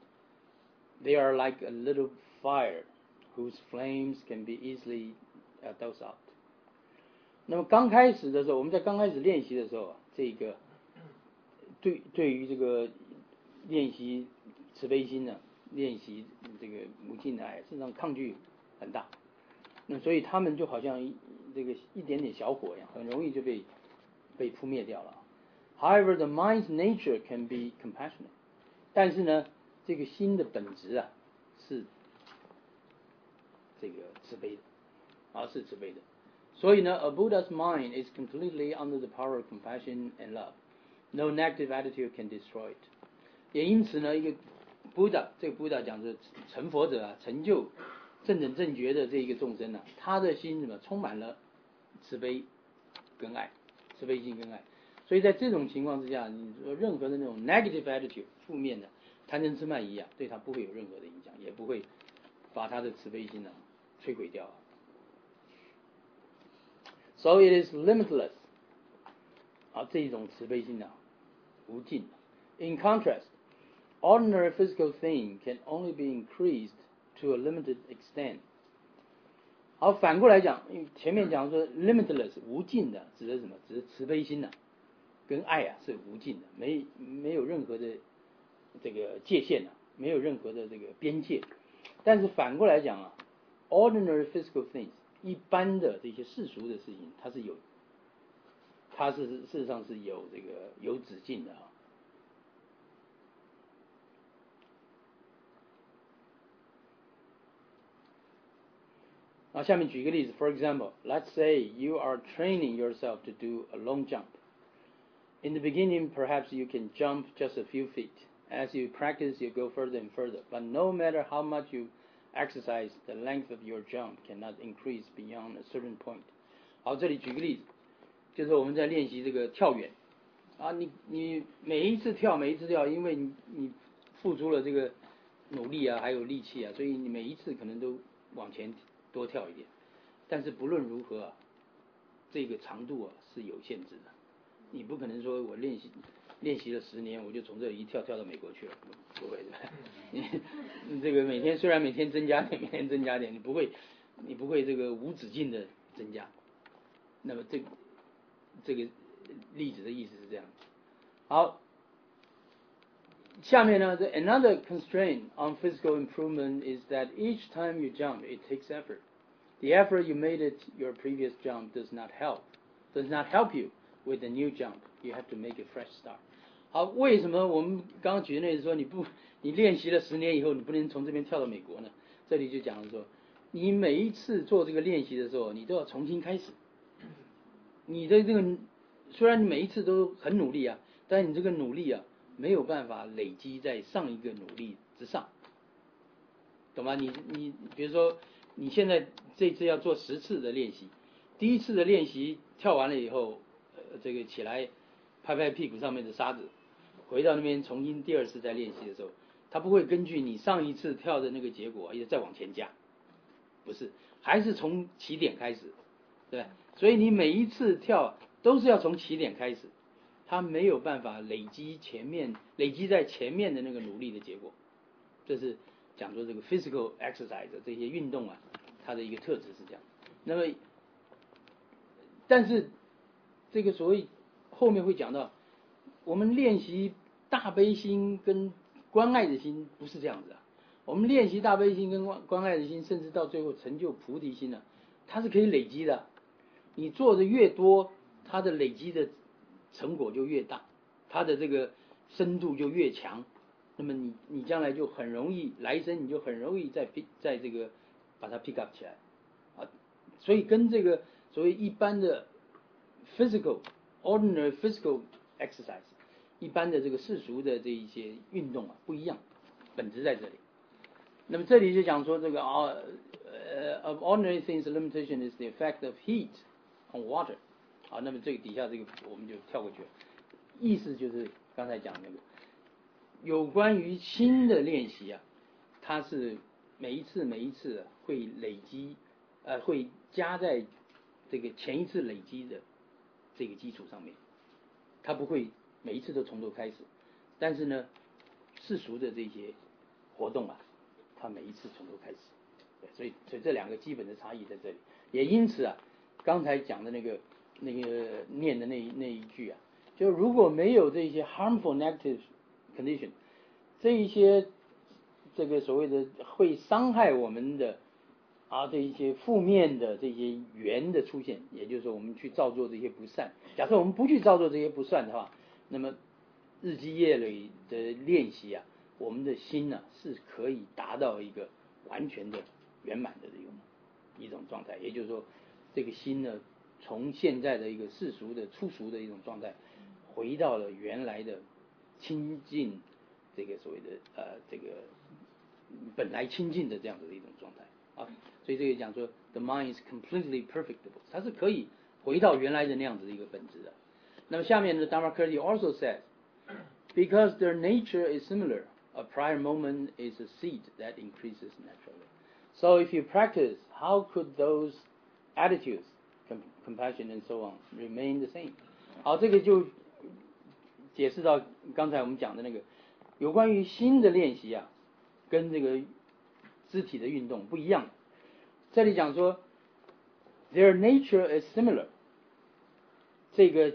They are like a little fire whose flames can be easily uh, doused out. 那么刚开始的时候，我们在刚开始练习的时候啊，这个对对于这个练习慈悲心呢，练习这个无尽的爱，事实上抗拒很大。那所以他们就好像一这个一点点小火一样，很容易就被被扑灭掉了。However, the mind's nature can be compassionate. 但是呢，这个心的本质啊是这个慈悲的，啊是慈悲的。所以呢 ，a Buddha's mind is completely under the power of compassion and love. No negative attitude can destroy it. 也因此呢，一个 Buddha， 这个 Buddha 讲是成佛者啊，成就正等正觉的这一个众生啊，他的心什么充满了慈悲跟爱，慈悲心跟爱。所以在这种情况之下，你说任何的那种 negative attitude 负面的贪嗔痴慢疑啊，对他不会有任何的影响，也不会把他的慈悲心啊摧毁掉。So it is limitless. 啊，这种慈悲心啊，无尽。In contrast, ordinary physical thing can only be increased to a limited extent. 好，反过来讲，因为前面讲说 limitless 无尽的，指的是什么？指的慈悲心啊，跟爱啊是无尽的，没没有任何的这个界限啊，没有任何的这个边界。但是反过来讲啊 ，ordinary physical things 一般的这些世俗的事情，它是有，它是事实上是有这个有止境的啊。啊，下面举个例子 ，For example, let's say you are training yourself to do a long jump. In the beginning, perhaps you can jump just a few feet. As you practice, you go further and further. But no matter how much you exercise, the length of your jump cannot increase beyond a certain point. 好，这里举个例子，就是我们在练习这个跳远啊，你你每一次跳，每一次跳，因为你你付出了这个努力啊，还有力气啊，所以你每一次可能都往前多跳一点。但是不论如何啊，这个长度啊是有限制的。你不可能说我练习练习了十年，我就从这里一跳跳到美国去了，不会的。你你这个每天虽然每天增加点，每天增加点，你不会你不会这个无止境的增加。那么这这个例子的意思是这样。好，下面呢 the，another constraint on physical improvement is that each time you jump, it takes effort. The effort you made at your previous jump does not help, does not help you.With a new jump, you have to make a fresh start. 好，为什么我们刚刚举的例子说你不你练习了十年以后，你不能从这边跳到美国呢？这里就讲了说，你每一次做这个练习的时候，你都要重新开始。你的这个虽然你每一次都很努力啊，但是你这个努力啊没有办法累积在上一个努力之上。 懂吗？你你比如说你现在这次要做十次的练习，第一次的练习跳完了以后，呃，这个起来拍拍屁股上面的沙子，回到那边重新第二次再练习的时候，他不会根据你上一次跳的那个结果也再往前加，不是，还是从起点开始，对吧？所以你每一次跳都是要从起点开始，他没有办法累积前面累积在前面的那个努力的结果，这是讲说这个 physical exercise 这些运动啊，它的一个特质是这样。那么，但是这个所谓后面会讲到，我们练习大悲心跟关爱的心不是这样子啊。我们练习大悲心跟关关爱的心，甚至到最后成就菩提心呢、啊，它是可以累积的。你做的越多，它的累积的成果就越大，它的这个深度就越强。那么你你将来就很容易，来生你就很容易在在这个把它 pick up 起来啊。所以跟这个所谓一般的 physical ordinary physical exercise 一般的这个世俗的这一些运动啊不一样，本质在这里。那么这里就讲说这个啊呃 of ordinary things the limitation is the effect of heat on water 啊，那么这个底下这个我们就跳过去了，意思就是刚才讲那个有关于新的练习啊，它是每一次每一次会累积呃会加在这个前一次累积的这个基础上面，它不会每一次都从头开始，但是呢世俗的这些活动啊，它每一次从头开始，所以所以这两个基本的差异在这里。也因此啊，刚才讲的那个那个念的那那一句啊，就如果没有这些 harmful negative condition， 这一些这个所谓的会伤害我们的啊这一些负面的这些缘的出现，也就是说我们去造作这些不善。假设我们不去造作这些不善的话，那么日积月累的练习啊，我们的心呢、啊、是可以达到一个完全的圆满的这种一种状态。也就是说，这个心呢，从现在的一个世俗的粗俗的一种状态，回到了原来的亲近，这个所谓的呃这个本来亲近的这样的一种状态啊。所以这个讲说 ，the mind is completely perfectible， 它是可以回到原来的那样子的一个本质的。那么下面的 Dharmakirti also says。Because their nature is similar, a prior moment is a seed that increases naturally. So if you practice, how could those attitudes, com- compassion and so on, remain the same? 好，这个就解释到刚才我们讲的那个有关于心的练习啊，跟这个肢体的运动不一样。这里讲说 their nature is similar， 这个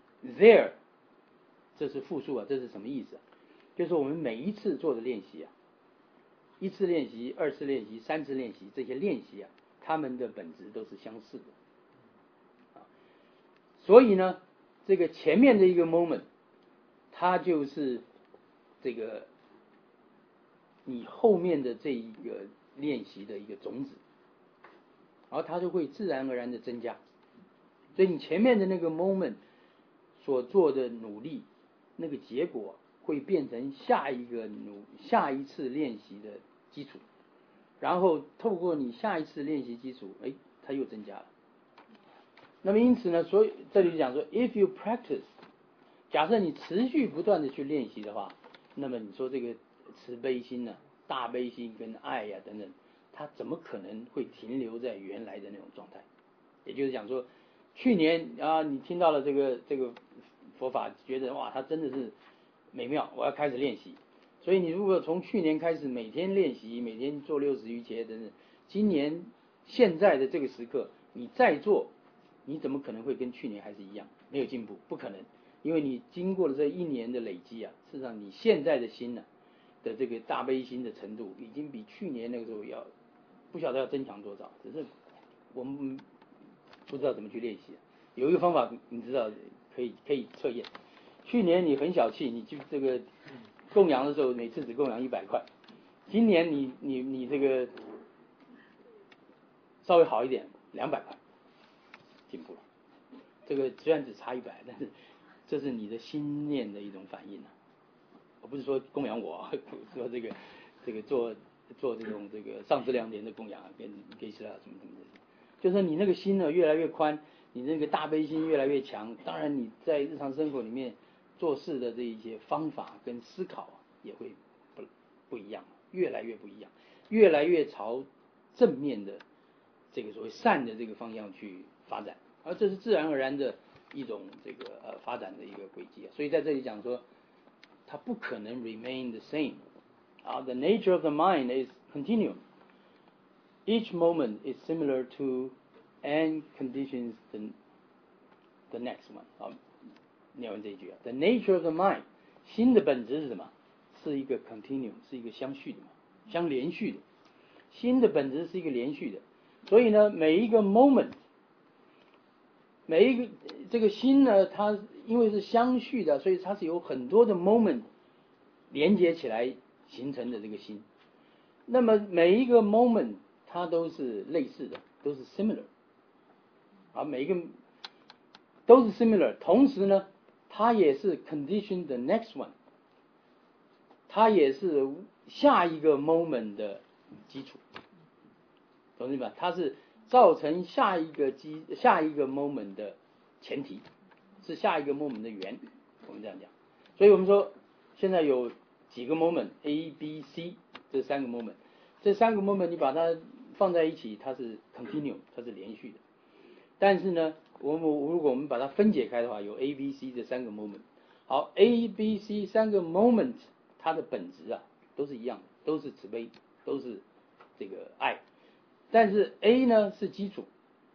their这是复数啊，这是什么意思啊？就是我们每一次做的练习啊，一次练习、二次练习、三次练习，这些练习啊，它们的本质都是相似的。所以呢，这个前面的一个 moment， 它就是这个你后面的这一个练习的一个种子，然后它就会自然而然的增加。所以你前面的那个 moment 所做的努力，那个结果会变成下一个努下一次练习的基础，然后透过你下一次练习基础，哎，它又增加了。那么因此呢，所以这里讲说 ，if you practice， 假设你持续不断的去练习的话，那么你说这个慈悲心呢、啊、大悲心跟爱呀、啊、等等，它怎么可能会停留在原来的那种状态？也就是讲说，去年啊，你听到了这个这个佛法，觉得哇，它真的是美妙，我要开始练习。所以你如果从去年开始每天练习，每天做六十余节等等，今年现在的这个时刻你再做，你怎么可能会跟去年还是一样？没有进步，不可能，因为你经过了这一年的累积啊，事实上你现在的心呢、啊、的这个大悲心的程度，已经比去年那个时候要不晓得要增强多少，只是我们不知道怎么去练习。有一个方法你知道可以可以测验，去年你很小气，你就这个供养的时候每次只供养一百块，今年你你你这个稍微好一点，两百块，进步了。这个虽然只差一百，但是这是你的心念的一种反应啊。我不是说供养我，说这个这个做做这种这个上质量点的供养，跟给起来什么什么的，就是你那个心呢越来越宽，你那个大悲心越来越强，当然你在日常生活里面做事的这一些方法跟思考也会不不一样，越来越不一样，越来越朝正面的这个所谓善的这个方向去发展，而这是自然而然的一种这个呃发展的一个轨迹啊。所以在这里讲说，它不可能 remain the same 啊。The nature of the mind is continuum. Each moment is similar to and conditions the the next one 啊。念完这一句啊 ，The nature of the mind， 心的本质是什么？是一个 continuum， 是一个相续的嘛，相连续的。心的本质是一个连续的，所以呢，每一个 moment， 每一个这个心呢，它因为是相续的，所以它是有很多的 moment 连接起来形成的这个心。那么每一个 moment 它都是类似的，都是 similar， 啊，每一个都是 similar， 同时呢，它也是 condition the next one， 它也是下一个 moment 的基础，懂明白？它是造成下一个基下一个 moment 的前提，是下一个 moment 的源，我们这样讲。所以我们说现在有几个 moment A B C 这三个 moment， 这三个 moment 你把它放在一起，它是 continuum， 它是连续的。但是呢，我们如果我们把它分解开的话，有 A B C 这三个 moment。好 ，A B C 三个 moment 它的本质啊都是一样的，都是慈悲，都是这个爱。但是 A 呢是基础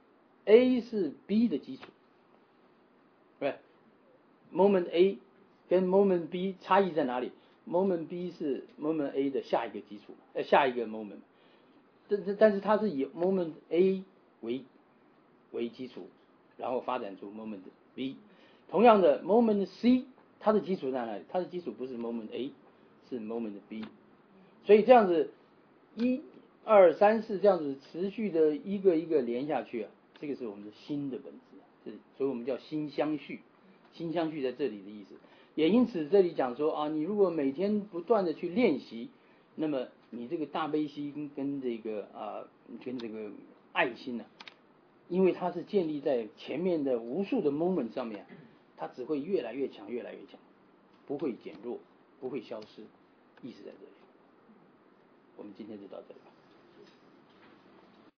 ，A 是 B 的基础，对 ，moment A 跟 moment B 差异在哪里 ？moment B 是 moment A 的下一个基础，呃，下一个 moment， 但是但是它是以 moment A 为为基础，然后发展出 moment B。同样的 moment C， 它的基础在哪里？它的基础不是 moment A， 是 moment B。所以这样子一。二三四这样子持续的一个一个连下去啊，这个是我们的心的本质，是所以我们叫心相续，心相续在这里的意思。也因此这里讲说啊，你如果每天不断的去练习，那么你这个大悲心跟这个啊跟这个爱心呢、啊，因为它是建立在前面的无数的 moment 上面，它只会越来越强，越来越强，不会减弱，不会消失，意思在这里。我们今天就到这里。